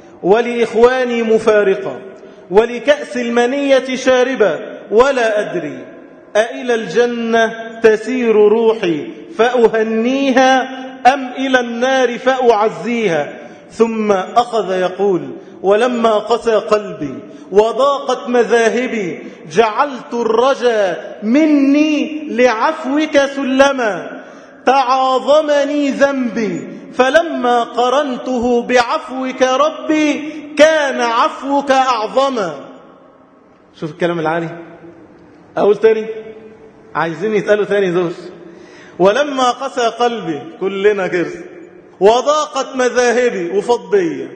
ولإخواني مفارقا ولكأس المنية شاربا ولا أدري أإلى الجنة تسير روحي فأهنيها أم إلى النار فأعزيها. ثم أخذ يقول ولما قسى قلبي وضاقت مذاهبي جعلت الرجا مني لعفوك سلما تعاظمني ذنبي فلما قرنته بعفوك ربي كان عفوك أعظما. شوف الكلام العالي. أقول تاني، عايزين يتقالوا تاني دول. ولما قسى قلبي، كلنا كده، وضاقت مذاهبي وفضية،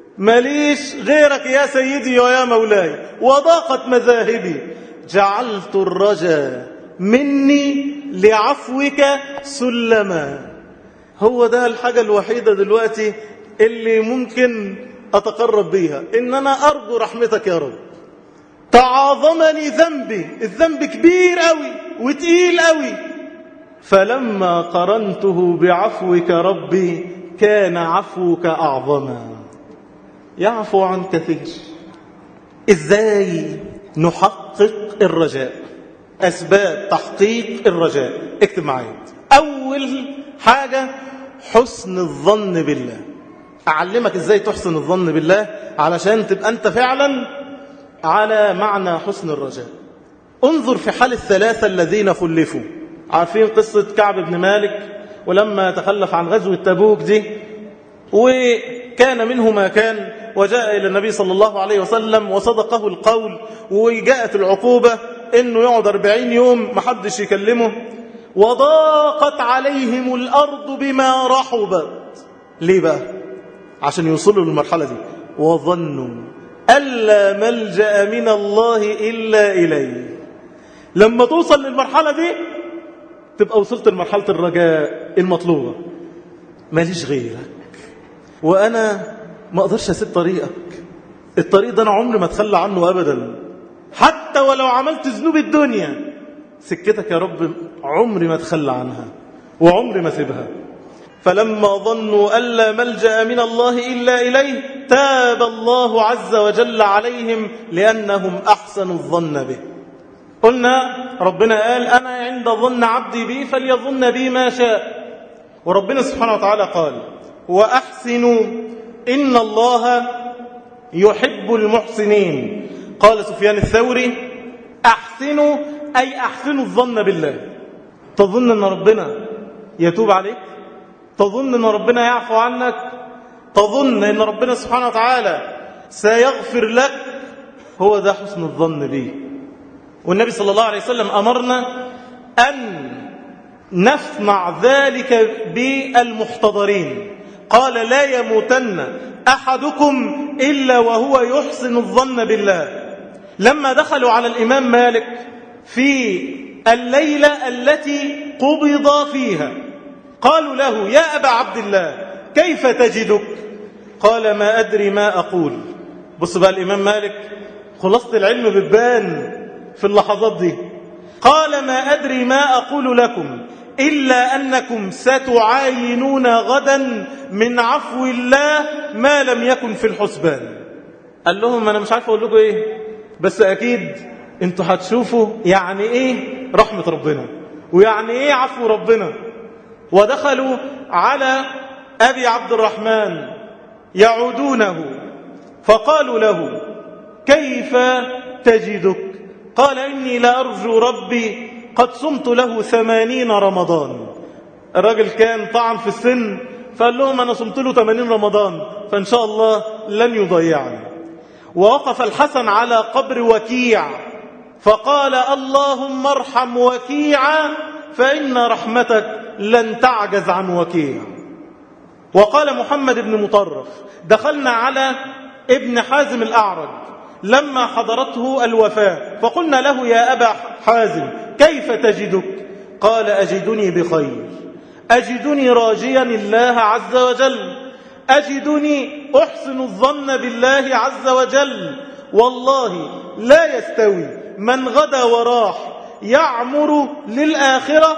ماليش غيرك يا سيدي ويا مولاي، وضاقت مذاهبي جعلت الرجا مني لعفوك سلما. هو ده الحاجة الوحيدة دلوقتي اللي ممكن أتقرب بيها، إن أنا أرجو رحمتك يا رب. تعاظمني ذنبي، الذنب كبير قوي وتقيل قوي، فلما قرنته بعفوك ربي كان عفوك أعظما. يعفو عن كثير. إزاي نحقق الرجاء؟ أسباب تحقيق الرجاء، اكتب معايا. أول حاجة حسن الظن بالله. أعلمك إزاي تحسن الظن بالله علشان تبقى أنت فعلا على معنى حسن الرجاء. انظر في حال الثلاثة الذين خلفوا. عارفين قصة كعب بن مالك ولما تخلف عن غزوة تبوك دي، وكان منه ما كان، وجاء إلى النبي صلى الله عليه وسلم وصدقه القول، وجاءت العقوبة إنه يقعد أربعين يوم محدش يكلمه، وضاقت عليهم الأرض بما رحبت. ليه بقى؟ عشان يوصلوا للمرحلة دي. وظنوا ألا ملجأ من الله إلا إليه. لما توصل للمرحلة دي تبقى وصلت لمرحلة الرجاء المطلوبة. ماليش غيرك، وأنا ما أقدرش أسيب طريقك. الطريق ده أنا عمري ما أتخلى عنه أبدا، حتى ولو عملت ذنوب الدنيا. سكتك يا رب عمري ما أتخلى عنها وعمري ما أسيبها. فلما ظنوا ألا ملجأ من الله إلا إليه تاب الله عز وجل عليهم لأنهم أحسنوا الظن به. قلنا ربنا قال أنا عند ظن عبدي بي فليظن بي ما شاء. وربنا سبحانه وتعالى قال وأحسنوا إن الله يحب المحسنين. قال سفيان الثوري أحسنوا أي أحسنوا الظن بالله. تظن أن ربنا يتوب عليك؟ تظن أن ربنا يعفو عنك؟ تظن أن ربنا سبحانه وتعالى سيغفر لك؟ هو ده حسن الظن به. والنبي صلى الله عليه وسلم أمرنا أن نصنع ذلك بالمحتضرين. قال لا يموتن أحدكم إلا وهو يحسن الظن بالله. لما دخلوا على الإمام مالك في الليلة التي قبض فيها قالوا له يا أبا عبد الله كيف تجدك؟ قال ما أدري ما أقول. بص بقى الإمام مالك خلاصة العلم بتبان في اللحظات دي. قال ما أدري ما أقول لكم إلا أنكم ستعاينون غدا من عفو الله ما لم يكن في الحسبان. قال لهم أنا مش عارف أقول لكم إيه، بس أكيد أنتوا هتشوفوا يعني إيه رحمة ربنا ويعني إيه عفو ربنا. ودخلوا على أبي عبد الرحمن يعودونه فقالوا له كيف تجدك؟ قال إني لأرجو ربي قد صمت له ثمانين رمضان. الراجل كان طعن في السن فقال لهم أنا صمت له ثمانين رمضان فإن شاء الله لن يضيعني. ووقف الحسن على قبر وكيع فقال اللهم ارحم وكيعا فإن رحمتك لن تعجز عن وكيع. وقال محمد بن مطرف دخلنا على ابن حازم الأعرج لما حضرته الوفاة فقلنا له يا أبا حازم كيف تجدك؟ قال أجدني بخير، أجدني راجيا الله عز وجل، أجدني أحسن الظن بالله عز وجل. والله لا يستوي من غدا وراح يعمر للآخرة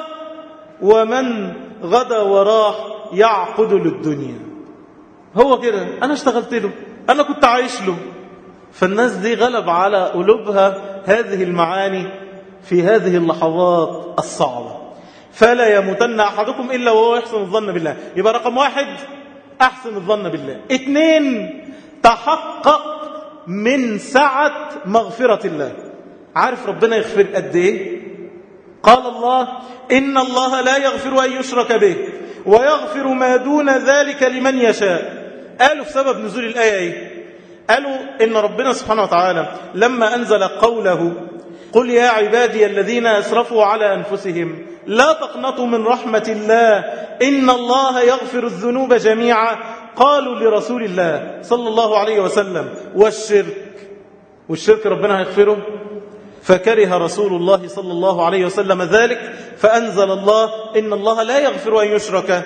ومن غدا وراح يعقد للدنيا. هو كده أنا اشتغلت له، أنا كنت عايش له. فالناس دي غلب على قلوبها هذه المعاني في هذه اللحظات الصعبة. فلا يموتن أحدكم إلا وهو يحسن الظن بالله. يبقى رقم واحد أحسن الظن بالله. اثنين تحقق من سعة مغفرة الله. عارف ربنا يغفر قد إيه؟ قال الله إن الله لا يغفر أن يشرك به ويغفر ما دون ذلك لمن يشاء. قالوا في سبب نزول الآية إيه؟ قالوا إن ربنا سبحانه وتعالى لما أنزل قوله قل يا عبادي الذين أسرفوا على أنفسهم لا تقنطوا من رحمة الله إن الله يغفر الذنوب جميعا. قالوا لرسول الله صلى الله عليه وسلم والشرك، والشرك ربنا هيغفره؟ فكره رسول الله صلى الله عليه وسلم ذلك فأنزل الله إن الله لا يغفر أن يشرك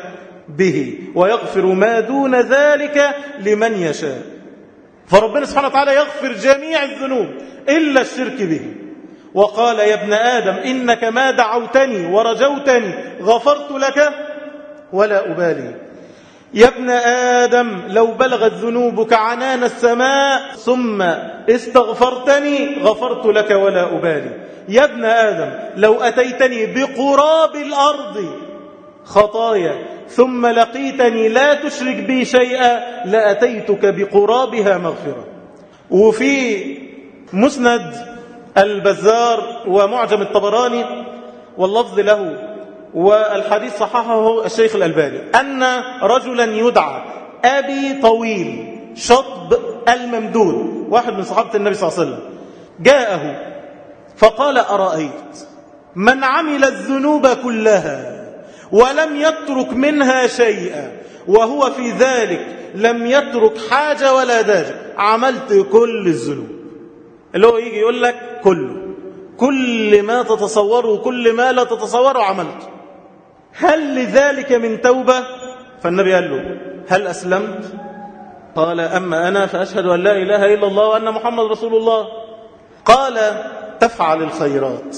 به ويغفر ما دون ذلك لمن يشاء. فربنا سبحانه وتعالى يغفر جميع الذنوب إلا الشرك به. وقال يا ابن آدم إنك ما دعوتني ورجوتني غفرت لك ولا أبالي. يا ابن آدم لو بلغت ذنوبك عنان السماء ثم استغفرتني غفرت لك ولا أبالي. يا ابن آدم لو أتيتني بقراب الأرض خطايا ثم لقيتني لا تشرك بي شيئا لأتيتك بقرابها مغفرة. وفي مسند البزار ومعجم الطبراني واللفظ له والحديث صححه الشيخ الألباني أن رجلا يدعى أبي طويل شطب الممدود، واحد من صحابة النبي صلى الله عليه وسلم، جاءه فقال أرأيت من عمل الذنوب كلها ولم يترك منها شيئا وهو في ذلك لم يترك حاجة ولا داجة، عملت كل الذنوب. اللي هو يجي يقول لك كله، كل ما تتصوره وكل ما لا تتصوره عملت، هل لذلك من توبة؟ فالنبي قال له هل أسلمت؟ قال أما أنا فأشهد أن لا إله إلا الله وأن محمد رسول الله. قال تفعل الخيرات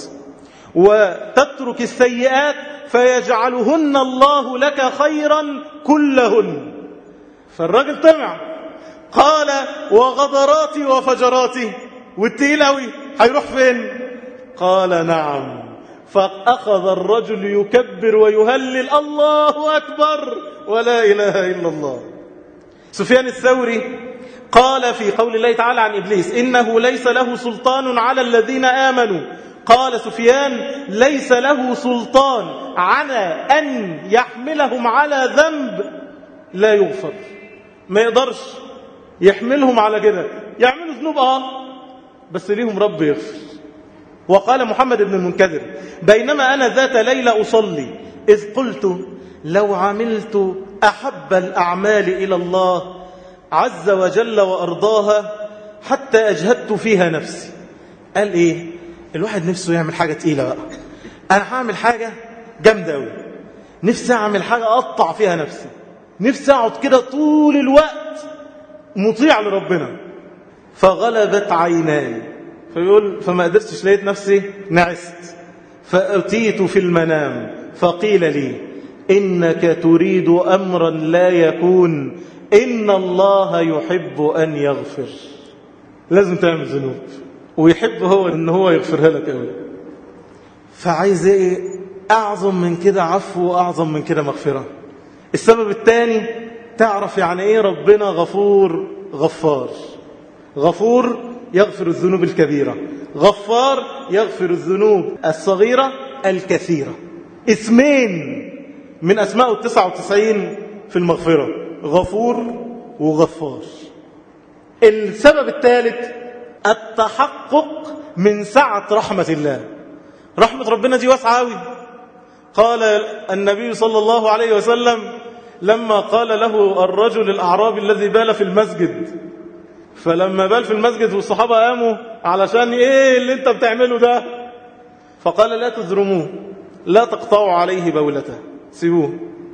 وتترك السيئات فيجعلهن الله لك خيرا كلهن. فالراجل طمع، قال وغدراتي وفجراتي والتيلوي هيروح فين؟ قال نعم. فأخذ الرجل يكبر ويهلل الله أكبر ولا إله إلا الله. سفيان الثوري قال في قول الله تعالى عن إبليس إنه ليس له سلطان على الذين آمنوا، قال سفيان ليس له سلطان على أن يحملهم على ذنب لا يغفر، ما يقدرش يحملهم على كده، يعملوا ذنوب آه بس ليهم رب يغفر. وقال محمد بن المنكدر بينما أنا ذات ليلة أصلي إذ قلت لو عملت أحب الأعمال إلى الله عز وجل وأرضاها حتى أجهدت فيها نفسي. قال إيه؟ الواحد نفسه يعمل حاجة تقيلة بقى، أنا هعمل حاجة جامدة أوي، نفسي أعمل حاجة أقطع فيها نفسي، نفسي أقعد كده طول الوقت مطيع لربنا. فغلبت عيناي، فيقول فما قدرتش لقيت نفسي نعست، فأتيت في المنام فقيل لي إنك تريد أمرا لا يكون، إن الله يحب أن يغفر. لازم تعمل ذنوب ويحب هو إن هو يغفرها لك أوي. فعايز إيه أعظم من كده عفو وأعظم من كده مغفرة. السبب الثاني تعرف يعني إيه ربنا غفور غفار. غفور يغفر الذنوب الكبيرة، غفار يغفر الذنوب الصغيرة الكثيرة. اسمين من أسماء التسعة وتسعين في المغفرة، غفور وغفار. السبب الثالث التحقق من سعة رحمة الله. رحمة ربنا دي واسعة أوي. قال النبي صلى الله عليه وسلم لما قال له الرجل الأعرابي الذي بال في المسجد، فلما بال في المسجد والصحابة قاموا علشان ايه اللي انت بتعمله ده، فقال لا تزرموه لا تقطعوا عليه بولته، سيبوه.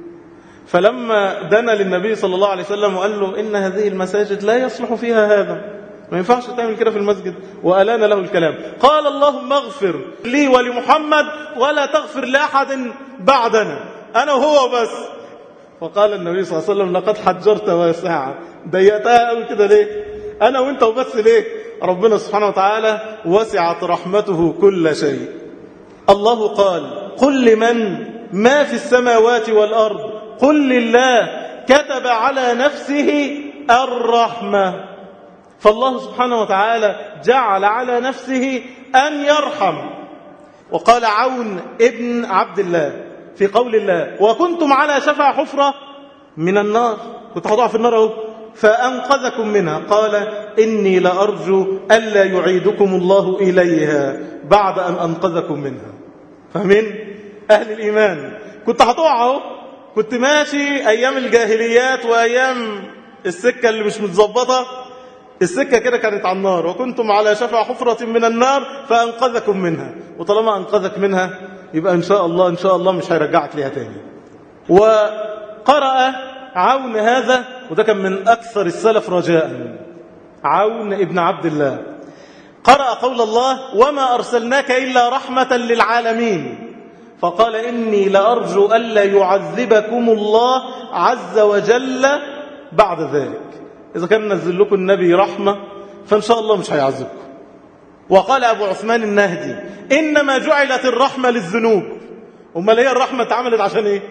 فلما دنا للنبي صلى الله عليه وسلم وقال له إن هذه المساجد لا يصلح فيها هذا، ما ينفعش تعمل كده في المسجد، وألان له الكلام، قال اللهم اغفر لي ولمحمد ولا تغفر لأحد بعدنا، أنا وهو بس. فقال النبي صلى الله عليه وسلم لقد حجرت واسعة، ضيقتها قوي كده ليه؟ أنا وإنت وبس ليه؟ ربنا سبحانه وتعالى وسعت رحمته كل شيء. الله قال قل لمن ما في السماوات والأرض قل لله كتب على نفسه الرحمة. فالله سبحانه وتعالى جعل على نفسه أن يرحم. وقال عون ابن عبد الله في قول الله وكنتم على شفا حفرة من النار، كنت هضع في النار اهو فأنقذكم منها، قال إني لأرجو ألا يعيدكم الله إليها بعد أن أنقذكم منها. فاهمين؟ أهل الإيمان كنت هتقع اهو، كنت ماشي أيام الجاهليات وأيام السكة اللي مش متظبطة، السكة كده كانت على النار، وكنتم على شفا حفرة من النار فأنقذكم منها، وطالما أنقذك منها يبقى إن شاء الله إن شاء الله مش هيرجعك ليها تاني. قرأ عون هذا، وده كان من أكثر السلف رجاء، عون ابن عبد الله، قرأ قول الله وما أرسلناك إلا رحمة للعالمين، فقال إني لأرجو ألا يعذبكم الله عز وجل بعد ذلك. إذا كان نزل لكم النبي رحمة فإن شاء الله مش هيعذبكم. وقال أبو عثمان النهدي إنما جعلت الرحمة للذنوب. أمال هي الرحمة اتعملت عشان إيه؟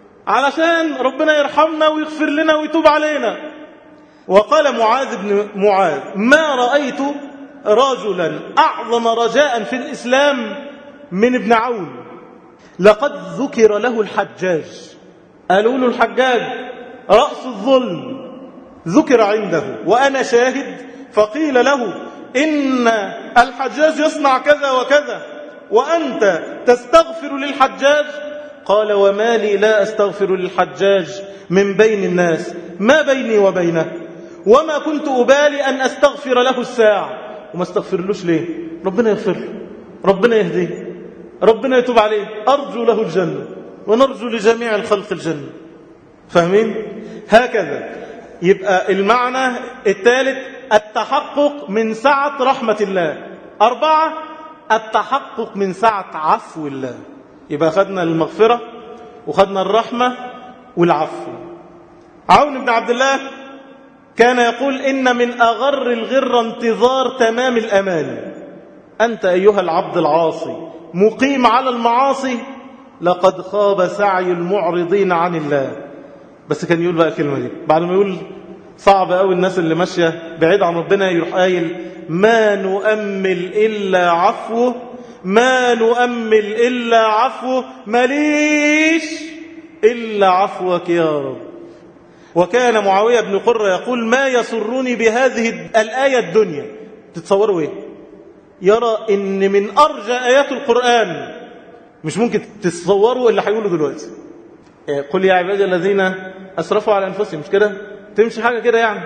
علشان ربنا يرحمنا ويغفر لنا ويتوب علينا. وقال معاذ بن معاذ ما رأيت رجلا أعظم رجاء في الإسلام من ابن عون، لقد ذكر له الحجاج، قالوا له الحجاج رأس الظلم ذكر عنده وأنا شاهد، فقيل له إن الحجاج يصنع كذا وكذا وأنت تستغفر للحجاج، قال وما لي لا أستغفر للحجاج من بين الناس ما بيني وبينه، وما كنت أبالي أن أستغفر له الساعة. وما استغفرلوش ليه؟ ربنا يغفر له، ربنا يهديه، ربنا يتوب عليه، أرجو له الجنة ونرجو لجميع الخلق الجنة. فاهمين؟ هكذا يبقى المعنى الثالث التحقق من سعة رحمة الله. أربعة التحقق من سعة عفو الله. يبقى خدنا المغفرة وخدنا الرحمة والعفو. عون بن عبد الله كان يقول إن من أغر الغر انتظار تمام الأمان. أنت أيها العبد العاصي مقيم على المعاصي لقد خاب سعي المعرضين عن الله. بس كان يقول بقى الكلمة دي بعد ما يقول صعب قوي الناس اللي ماشية بعيد عن ربنا، يروح قايل ما نؤمل إلا عفوه، ما نؤمل إلا عفوه، مليش إلا عفوك يا رب. وكان معاوية بن قرة يقول ما يسرني بهذه الآية الدنيا. تتصوروا ايه؟ يرى ان من أرجى آيات القرآن، مش ممكن تتصوروا اللي هيقوله دلوقتي. قل يا عبادي الذين أسرفوا على أنفسهم، مش كده؟ تمشي حاجة كده يعني.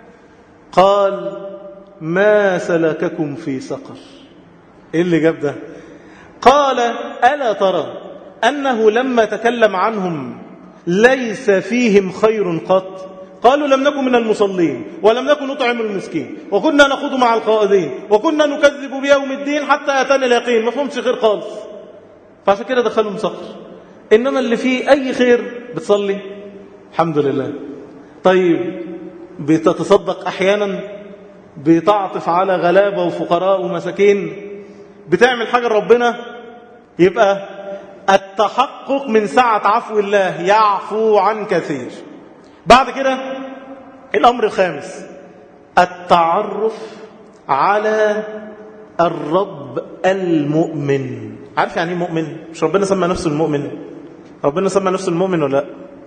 قال ما سلككم في سقر. ايه اللي جاب ده؟ قال ألا ترى أنه لما تكلم عنهم ليس فيهم خير قط، قالوا لم نكن من المصلين ولم نكن نطعم المسكين وكنا نخوض مع الخائضين وكنا نكذب بيوم الدين حتى أتانا اليقين. ما فهمش خير خالص، فعشان كده دخلهم سقر. إنما اللي فيه أي خير بتصلي الحمد لله، طيب بتتصدق أحيانا، بتعطف على غلابة وفقراء ومساكين، بتعمل حاجة لربنا، يبقى التحقق من سعة عفو الله، يعفو عن كثير. بعد كده الأمر الخامس التعرف على الرب المؤمن. عارف يعني ايه مؤمن؟ مش ربنا سمى نفسه المؤمن؟ ربنا سمى نفسه المؤمن ولا لا؟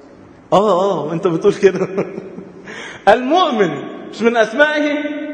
اه اه انت بتقول كده. المؤمن مش من أسمائه؟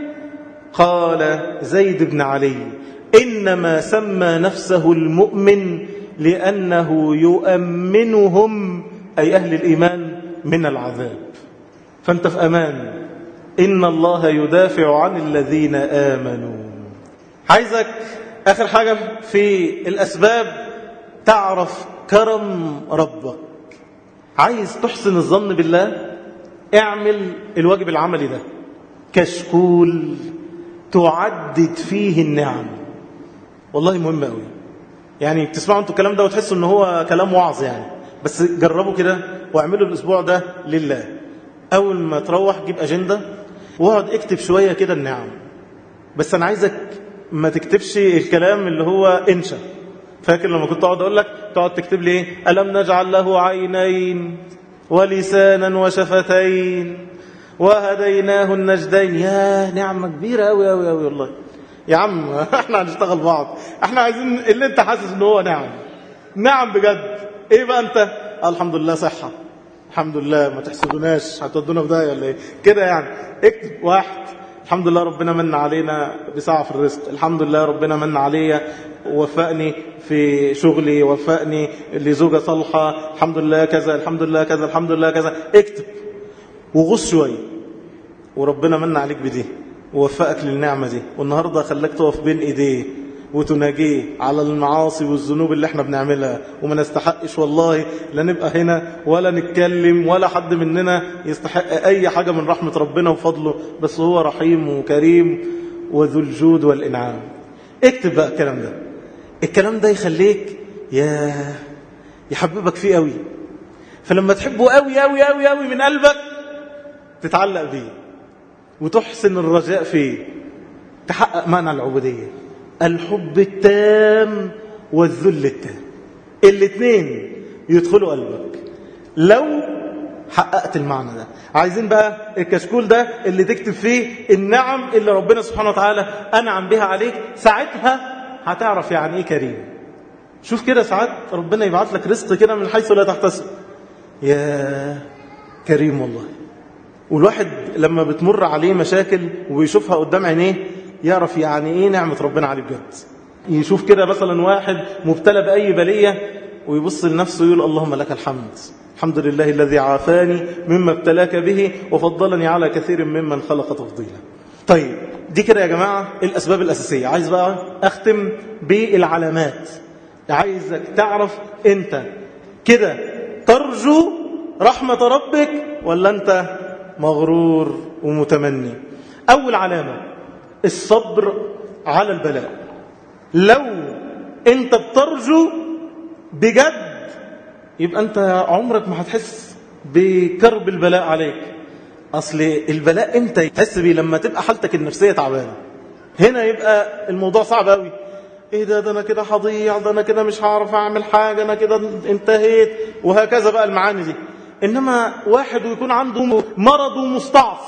قال زيد بن علي إنما سمى نفسه المؤمن لأنه يؤمنهم أي أهل الإيمان من العذاب. فأنت في أمان، إن الله يدافع عن الذين آمنوا. عايزك آخر حاجة في الأسباب تعرف كرم ربك. عايز تحسن الظن بالله، اعمل الواجب العملي ده، كشكول تعدد فيه النعم. والله مهم قوي. يعني بتسمعوا انتوا الكلام ده وتحسوا ان هو كلام وعظ يعني، بس جربوا كده واعملوا الاسبوع ده لله. اول ما تروح جيب اجنده واقعد اكتب شويه كده النعم. بس انا عايزك ما تكتبش الكلام اللي هو انشا. فاكر لما كنت اقعد اقول لك تقعد تكتب لي ايه؟ الم نجعل له عينين ولسانا وشفتين وهديناه النجدين. يا نعمه كبيره قوي قوي قوي والله يا عم. احنا هنشتغل بعض، احنا عايزين اللي انت حاسس ان هو نعم نعم بجد. ايه بقى انت؟ الحمد لله صحة، الحمد لله ما تحسدوناش هتودونا في داهيه ولا ايه كده يعني. اكتب واحد الحمد لله ربنا من علينا بسعة في الرزق، الحمد لله ربنا من عليا ووفقني في شغلي، وفقني لزوجة صالحة، الحمد لله كذا الحمد لله كذا الحمد لله كذا. اكتب وغص شوية وربنا من عليك بدي ووفقك للنعمة دي، والنهاردة خلاك تقف بين ايديه وتناجيه على المعاصي والذنوب اللي احنا بنعملها وما نستحقش والله لا نبقى هنا ولا نتكلم ولا حد مننا يستحق أي حاجة من رحمة ربنا وفضله، بس هو رحيم وكريم وذو الجود والإنعام. اكتب بقى الكلام ده. الكلام ده يخليك يا يحببك فيه قوي، فلما تحبه قوي قوي قوي قوي من قلبك تتعلق بيه وتحسن الرجاء فيه، تحقق معنى العبودية، الحب التام والذل التام، الاثنين يدخلوا قلبك لو حققت المعنى ده. عايزين بقى الكشكول ده اللي تكتب فيه النعم اللي ربنا سبحانه وتعالى أنعم بها عليك، ساعتها هتعرف يعني ايه كريم. شوف كده ساعات ربنا يبعث لك رزق كده من حيث لا تحتسب، يا كريم والله. والواحد لما بتمر عليه مشاكل ويشوفها قدام عينيه يعرف يعني ايه نعمة ربنا عليه بجد. يشوف كده مثلا واحد مبتلى بأي بلية ويبص لنفسه يقول اللهم لك الحمد، الحمد لله الذي عافاني مما ابتلاك به وفضلني على كثير ممن خلق تفضيلا. طيب دي كده يا جماعة الأسباب الأساسية. عايز بقى أختم بالعلامات. عايزك تعرف أنت كده ترجو رحمة ربك ولا أنت مغرور ومتمني. أول علامة الصبر على البلاء. لو أنت بترجو بجد يبقى أنت عمرك ما هتحس بكرب البلاء عليك. أصل البلاء أنت تحس بيه لما تبقى حالتك النفسية تعبانة. هنا يبقى الموضوع صعب قوي. ايه ده ده انا كده هضيع، ده انا كده مش هعرف اعمل حاجة، انا كده انتهيت، وهكذا بقى المعاني دي. انما واحد ويكون عنده مرض ومستعص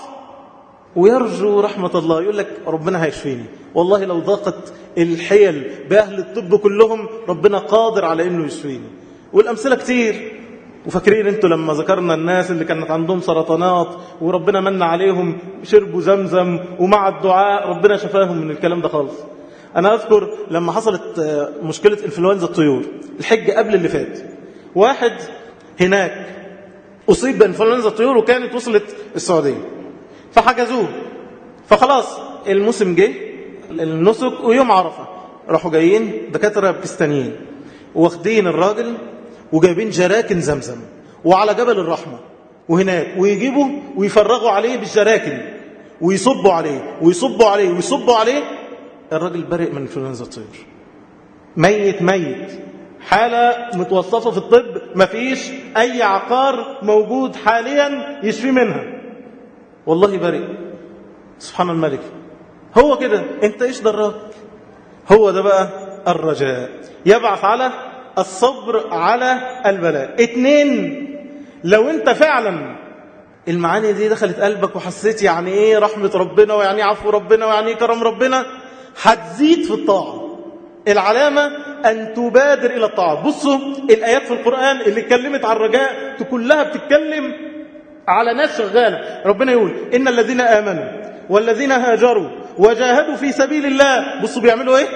ويرجو رحمة الله يقول لك ربنا هيشفيني، والله لو ضاقت الحيل بأهل الطب كلهم ربنا قادر على انه يشفيني. والامثلة كتير. وفاكرين انتوا لما ذكرنا الناس اللي كانت عندهم سرطانات وربنا من عليهم شربوا زمزم ومع الدعاء ربنا شفاهم من الكلام ده خالص. أنا أذكر لما حصلت مشكلة إنفلونزا الطيور الحج قبل اللي فات، واحد هناك أصيب بإنفلونزا الطيور وكانت وصلت السعودية فحجزوه، فخلاص الموسم جه النسك ويوم عرفة راحوا جايين دكاترة باكستانيين واخدين الراجل وجايبين جراكن زمزم وعلى جبل الرحمة وهناك ويجيبوا ويفرغوا عليه بالجراكن ويصبوا عليه ويصبوا عليه ويصبوا عليه. الراجل برئ من انفلونزا الطيور، ميت ميت، حالة متوصفة في الطب مفيش أي عقار موجود حاليا يشفي منها، والله برئ. سبحان الملك. هو كده انت ايش دراك؟ هو ده بقى الرجاء، يبعث على الصبر على البلاء. اتنين، لو انت فعلا المعاني دي دخلت قلبك وحسيت يعني ايه رحمة ربنا ويعني ايه عفو ربنا ويعني ايه كرم ربنا، هتزيد في الطاعة. العلامة أن تبادر إلى الطاعة. بصوا الآيات في القرآن اللي اتكلمت عن الرجاء كلها بتتكلم على ناس شغالة. ربنا يقول إن الذين آمنوا والذين هاجروا وجاهدوا في سبيل الله. بصوا بيعملوا إيه؟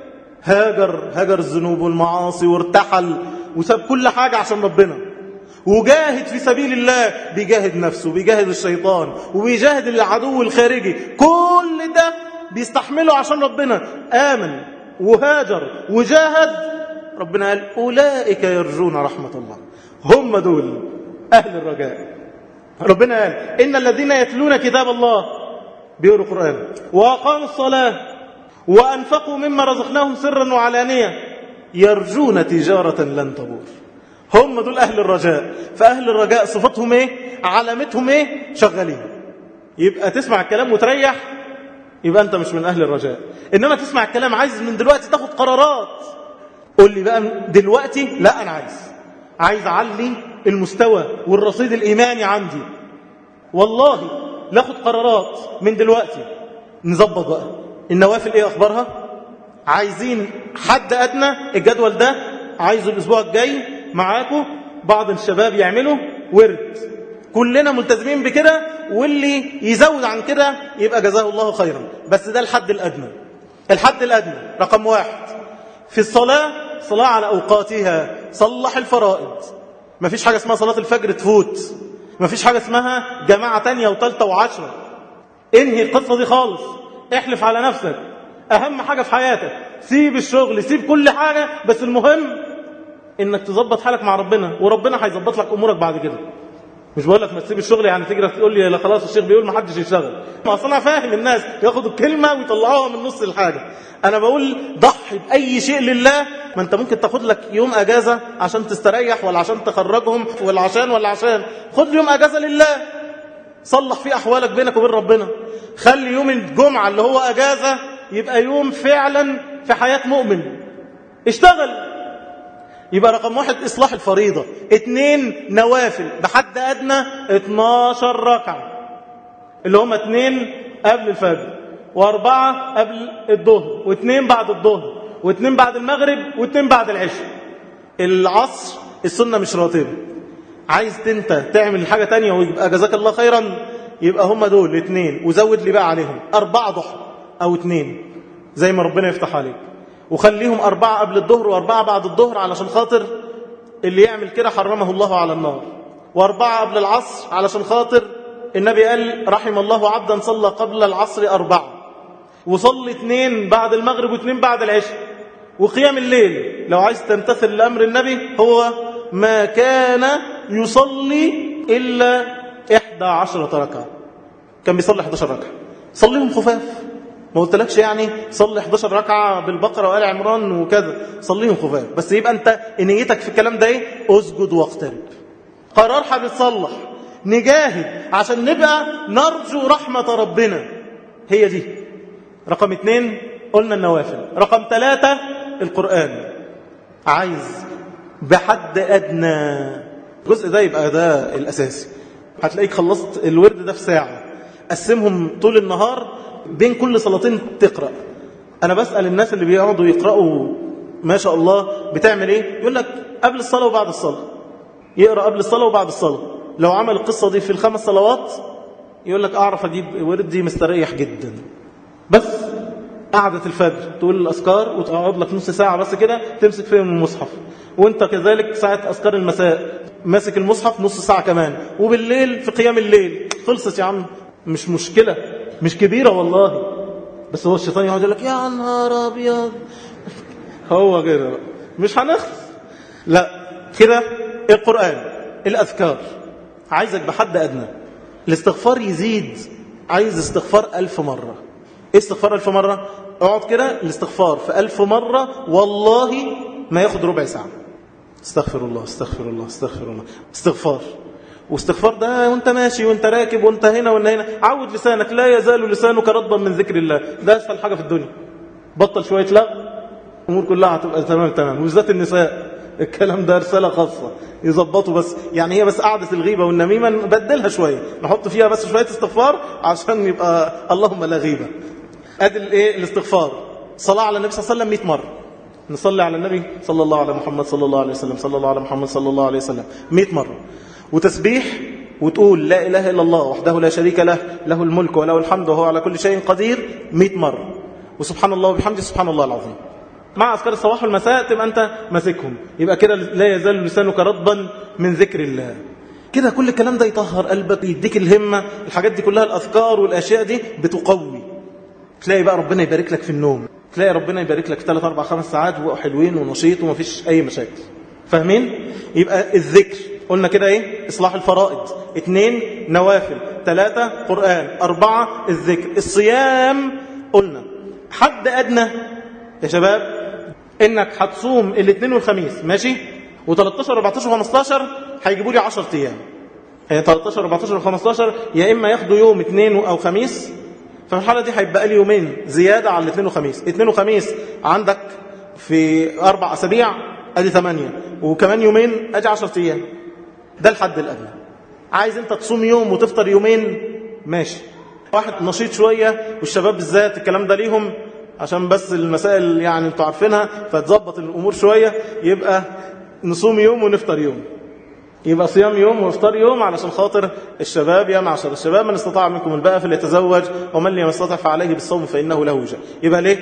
هاجر هاجر الذنوب والمعاصي وارتحل وساب كل حاجة عشان ربنا، وجاهد في سبيل الله، بيجاهد نفسه وبيجاهد الشيطان وبيجاهد العدو الخارجي، كل ده بيستحمله عشان ربنا. آمن وهاجر وجاهد، ربنا قال أولئك يرجون رحمة الله، هم دول أهل الرجاء. ربنا قال إن الذين يتلون كتاب الله، بيقروا القرآن وأقاموا الصلاة وأنفقوا مما رزقناهم سرا وعلانية يرجون تجارة لن تبور، هم دول أهل الرجاء. فأهل الرجاء صفتهم إيه؟ علامتهم إيه؟ شغالين. يبقى تسمع الكلام وتريح، يبقى أنت مش من أهل الرجاء. إنما تسمع الكلام عايز من دلوقتي تاخد قرارات. قول لي بقى دلوقتي لا أنا عايز عايز أعلي المستوى والرصيد الإيماني عندي، والله لاخد قرارات من دلوقتي. نظبط بقى النوافل إيه أخبارها؟ عايزين حد أدنى الجدول ده عايزه الأسبوع الجاي معاكم بعض الشباب يعملوا ورد، كلنا ملتزمين بكده، واللي يزود عن كده يبقى جزاه الله خيرا. بس ده الحد الأدنى. الحد الأدنى رقم واحد في الصلاة، صلاة على أوقاتها، صلح الفرائض. ما فيش حاجة اسمها صلاة الفجر تفوت، ما فيش حاجة اسمها جماعة تانية وتالتة وعشرة. انهي القصة دي خالص، احلف على نفسك. أهم حاجة في حياتك سيب الشغل، سيب كل حاجة، بس المهم انك تظبط حالك مع ربنا، وربنا هيظبط لك امورك بعد كده. مش بقول لك ما تسيب الشغل يعني تجري تقول لي لا خلاص الشيخ بيقول ما حدش يشتغل. ما اصل انا فاهم الناس ياخدوا الكلمه ويطلعوها من نص الحاجه. انا بقول ضحي باي شيء لله. ما انت ممكن تاخد لك يوم اجازه عشان تستريح، ولا عشان تخرجهم، ولا عشان ولا عشان خد يوم اجازه لله، صلح فيه احوالك بينك وبين ربنا. خلي يوم الجمعه اللي هو اجازه يبقى يوم فعلا في حياه مؤمن. اشتغل. يبقى رقم واحد إصلاح الفريضة، اتنين نوافل بحد أدنى اتناشر ركعة، اللي هم اتنين قبل الفجر، واربعة قبل الظهر، واتنين بعد الظهر، واتنين بعد المغرب، واتنين بعد العشاء. العصر السنة مش راتبة. عايز انت تعمل حاجة تانية ويبقى جزاك الله خيرا، يبقى هم دول اتنين، وزود لي بقى عليهم أربعة ضحى أو اتنين زي ما ربنا يفتح عليك، وخليهم أربعة قبل الظهر وأربعة بعد الظهر، علشان خاطر اللي يعمل كده حرمه الله على النار، وأربعة قبل العصر علشان خاطر النبي قال رحم الله عبدا صلى قبل العصر أربعة، وصلي اثنين بعد المغرب واثنين بعد العشاء. وقيام الليل لو عايز تمتثل لأمر النبي هو ما كان يصلي إلا إحدى عشرة ركعة. كان بيصلي إحدى عشرة ركعة، صليهم خفاف. ما قلتلكش يعني صلي إحدى عشرة ركعة بالبقرة وآل عمران وكذا، صليهم خفاف. بس يبقى أنت نيتك في الكلام ده إيه؟ أسجد واقترب. قرار هنتصلح، نجاهد عشان نبقى نرجو رحمة ربنا. هي دي رقم اتنين. قلنا النوافل. رقم ثلاثة القرآن. عايز بحد أدنى الجزء ده يبقى ده الأساسي. هتلاقيك خلصت الورد ده في ساعة، قسمهم طول النهار بين كل صلاتين تقرأ. أنا بسأل الناس اللي بيقعدوا يقرأوا ما شاء الله بتعمل إيه؟ يقول لك قبل الصلاة وبعد الصلاة. يقرأ قبل الصلاة وبعد الصلاة. لو عمل القصة دي في الخمس صلوات يقول لك أعرف أجيب وردي مستريح جدا. بس قعدة الفجر تقول الأذكار وتقعد لك نص ساعة بس كده تمسك فيهم المصحف، وانت كذلك ساعة أذكار المساء ماسك المصحف نص ساعة كمان، وبالليل في قيام الليل. خلصت يا عم، مش مشكلة، مش كبيرة والله. بس هو الشيطان يقعد يقول لك يا نهار أبيض هو كده مش هنخلص. لا كده. القرآن، الأذكار، عايزك بحد أدنى. الاستغفار يزيد، عايز استغفار ألف مرة. ايه استغفار ألف مرة؟ اقعد كده الاستغفار في ألف مرة والله ما ياخد ربع ساعة. استغفر الله استغفر الله استغفر الله. استغفار. واستغفار ده وانت ماشي وانت راكب وانت هنا وانت هنا. عود لسانك، لا يزال لسانك رطبا من ذكر الله. ده اسهل حاجة في الدنيا. بطل شوية لا الامور كلها هتبقى تمام تمام. وبالذات النساء الكلام ده رسالة خاصة يظبطوا. بس يعني هي بس قعدة الغيبة والنميمة نبدلها شوية، نحط فيها بس شوية استغفار عشان يبقى اللهم لا غيبة. ادي الايه الاستغفار. صلاة على النبي صلى الله عليه وسلم مئة مرة. نصلي على النبي صلى الله على محمد صلى الله عليه وسلم صلى الله على محمد صلى الله عليه وسلم مئة مرة. وتسبيح وتقول لا إله إلا الله وحده لا شريك له له الملك وله الحمد وهو على كل شيء قدير مئة مرة. وسبحان الله وبحمده سبحان الله العظيم. مع أذكار الصباح والمساء تبقى أنت ماسكهم. يبقى كده لا يزال لسانك رطبا من ذكر الله. كده كل الكلام ده يطهر قلبك، يديك الهمة. الحاجات دي كلها الأذكار والأشياء دي بتقوي. تلاقي بقى ربنا يبارك لك في النوم، تلاقي ربنا يبارك لك ثلاث أربع خمس ساعات وبقوا حلوين ونشيط ومفيش أي مشاكل. فاهمين؟ يبقى الذكر قلنا كده إيه؟ إصلاح الفرائض. اثنين نوافل. ثلاثة قرآن. أربعة الذكر. الصيام قلنا حد أدنى يا شباب إنك هتصوم الاثنين والخميس ماشي، و13 أربعتاشر وخمستاشر هيجيبوا لي عشرة أيام. يعني ثلاثة عشر أربعتاشر وخمستاشر يا إما ياخدوا يوم اثنين أو خميس، ففي الحالة دي هيبقى لي يومين زيادة على الاثنين وخميس. اثنين وخميس عندك في أربع أسابيع أدي ثمانية، وكمان يومين أدي عشرة أيام. ده الحد الأدنى. عايز أنت تصوم يوم وتفطر يومين ماشي. واحد نشيط شوية والشباب بالذات الكلام ده ليهم عشان بس المسائل يعني انتوا عارفينها، فتظبط الأمور شوية. يبقى نصوم يوم ونفطر يوم، يبقى صيام يوم وافطار يوم علشان خاطر الشباب. يا معشر الشباب من استطاع منكم الباءة فليتزوج ومن لم يستطع فعليه بالصوم فإنه له وجه. يبقى ليه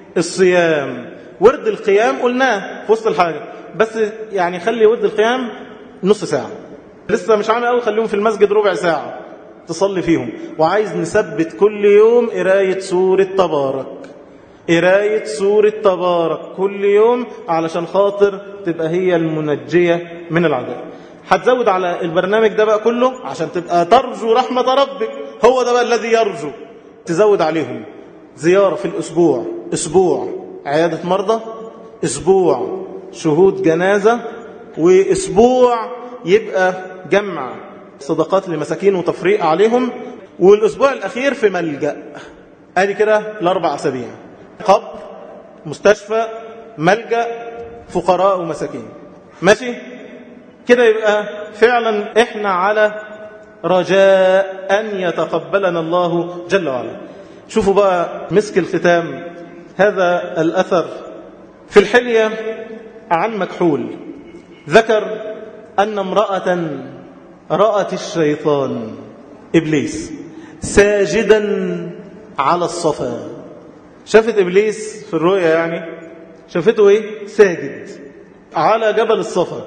الصيام؟ ورد القيام قلناه في وسط الحاجة، بس يعني خلي ورد القيام نص ساعة. لسه مش عامل قوي، خليهم في المسجد ربع ساعة تصلي فيهم. وعايز نثبت كل يوم قراية سورة تبارك. قراية سورة تبارك كل يوم علشان خاطر تبقى هي المنجية من العذاب. هتزود على البرنامج ده بقى كله عشان تبقى ترجو رحمة ربك، هو ده بقى الذي يرجو. تزود عليهم زيارة في الأسبوع، أسبوع عيادة مرضى، أسبوع شهود جنازة، وأسبوع يبقى جمع صدقات لمساكين وتفريق عليهم، والأسبوع الأخير في ملجأ. ادي كده الأربع أسابيع: قبر، مستشفى، ملجأ، فقراء ومساكين. ماشي كده؟ يبقى فعلا احنا على رجاء أن يتقبلنا الله جل وعلا. شوفوا بقى مسك الختام هذا الأثر في الحلية عن مكحول. ذكر أن امرأة رأت الشيطان إبليس ساجدا على الصفا. شافت إبليس في الرؤيا، يعني شافته إيه؟ ساجد على جبل الصفا،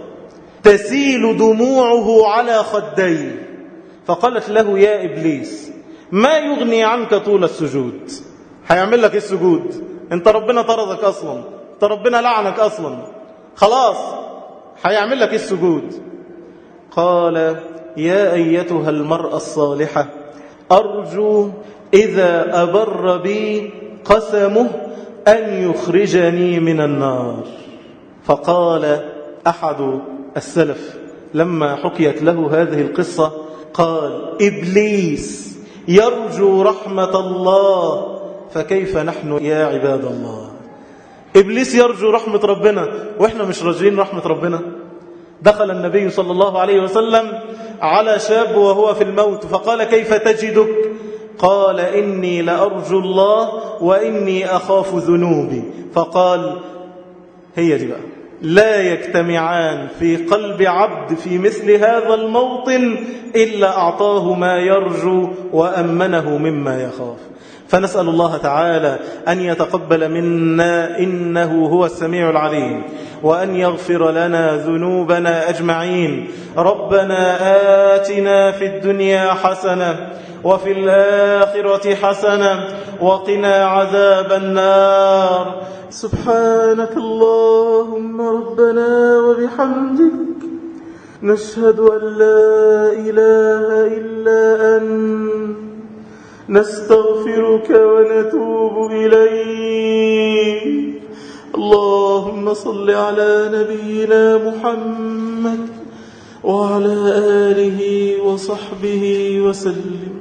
تسيل دموعه على خديه. فقالت له: يا إبليس، ما يغني عنك طول السجود؟ هيعمل لك إيه السجود؟ انت ربنا طردك أصلا، انت ربنا لعنك أصلا، خلاص هيعمل لك إيه السجود؟ قال: يا أيتها المرأة الصالحة، أرجو إذا أبر بي قسمه أن يخرجني من النار. فقال أحد السلف لما حكيت له هذه القصة، قال: إبليس يرجو رحمة الله، فكيف نحن يا عباد الله؟ إبليس يرجو رحمة ربنا وإحنا مش راجين رحمة ربنا. دخل النبي صلى الله عليه وسلم على شاب وهو في الموت، فقال: كيف تجدك؟ قال: إني لأرجو الله وإني أخاف ذنوبي. فقال: هي دي بقى، لا يجتمعان في قلب عبد في مثل هذا الموطن إلا أعطاه ما يرجو وأمنه مما يخاف. فنسأل الله تعالى أن يتقبل منا إنه هو السميع العليم، وأن يغفر لنا ذنوبنا أجمعين. ربنا آتنا في الدنيا حسنة وفي الآخرة حسنة وقنا عذاب النار. سبحانك اللهم ربنا وبحمدك، نشهد أن لا إله إلا أنت، نستغفرك ونتوب إليك. اللهم صل على نبينا محمد وعلى آله وصحبه وسلم.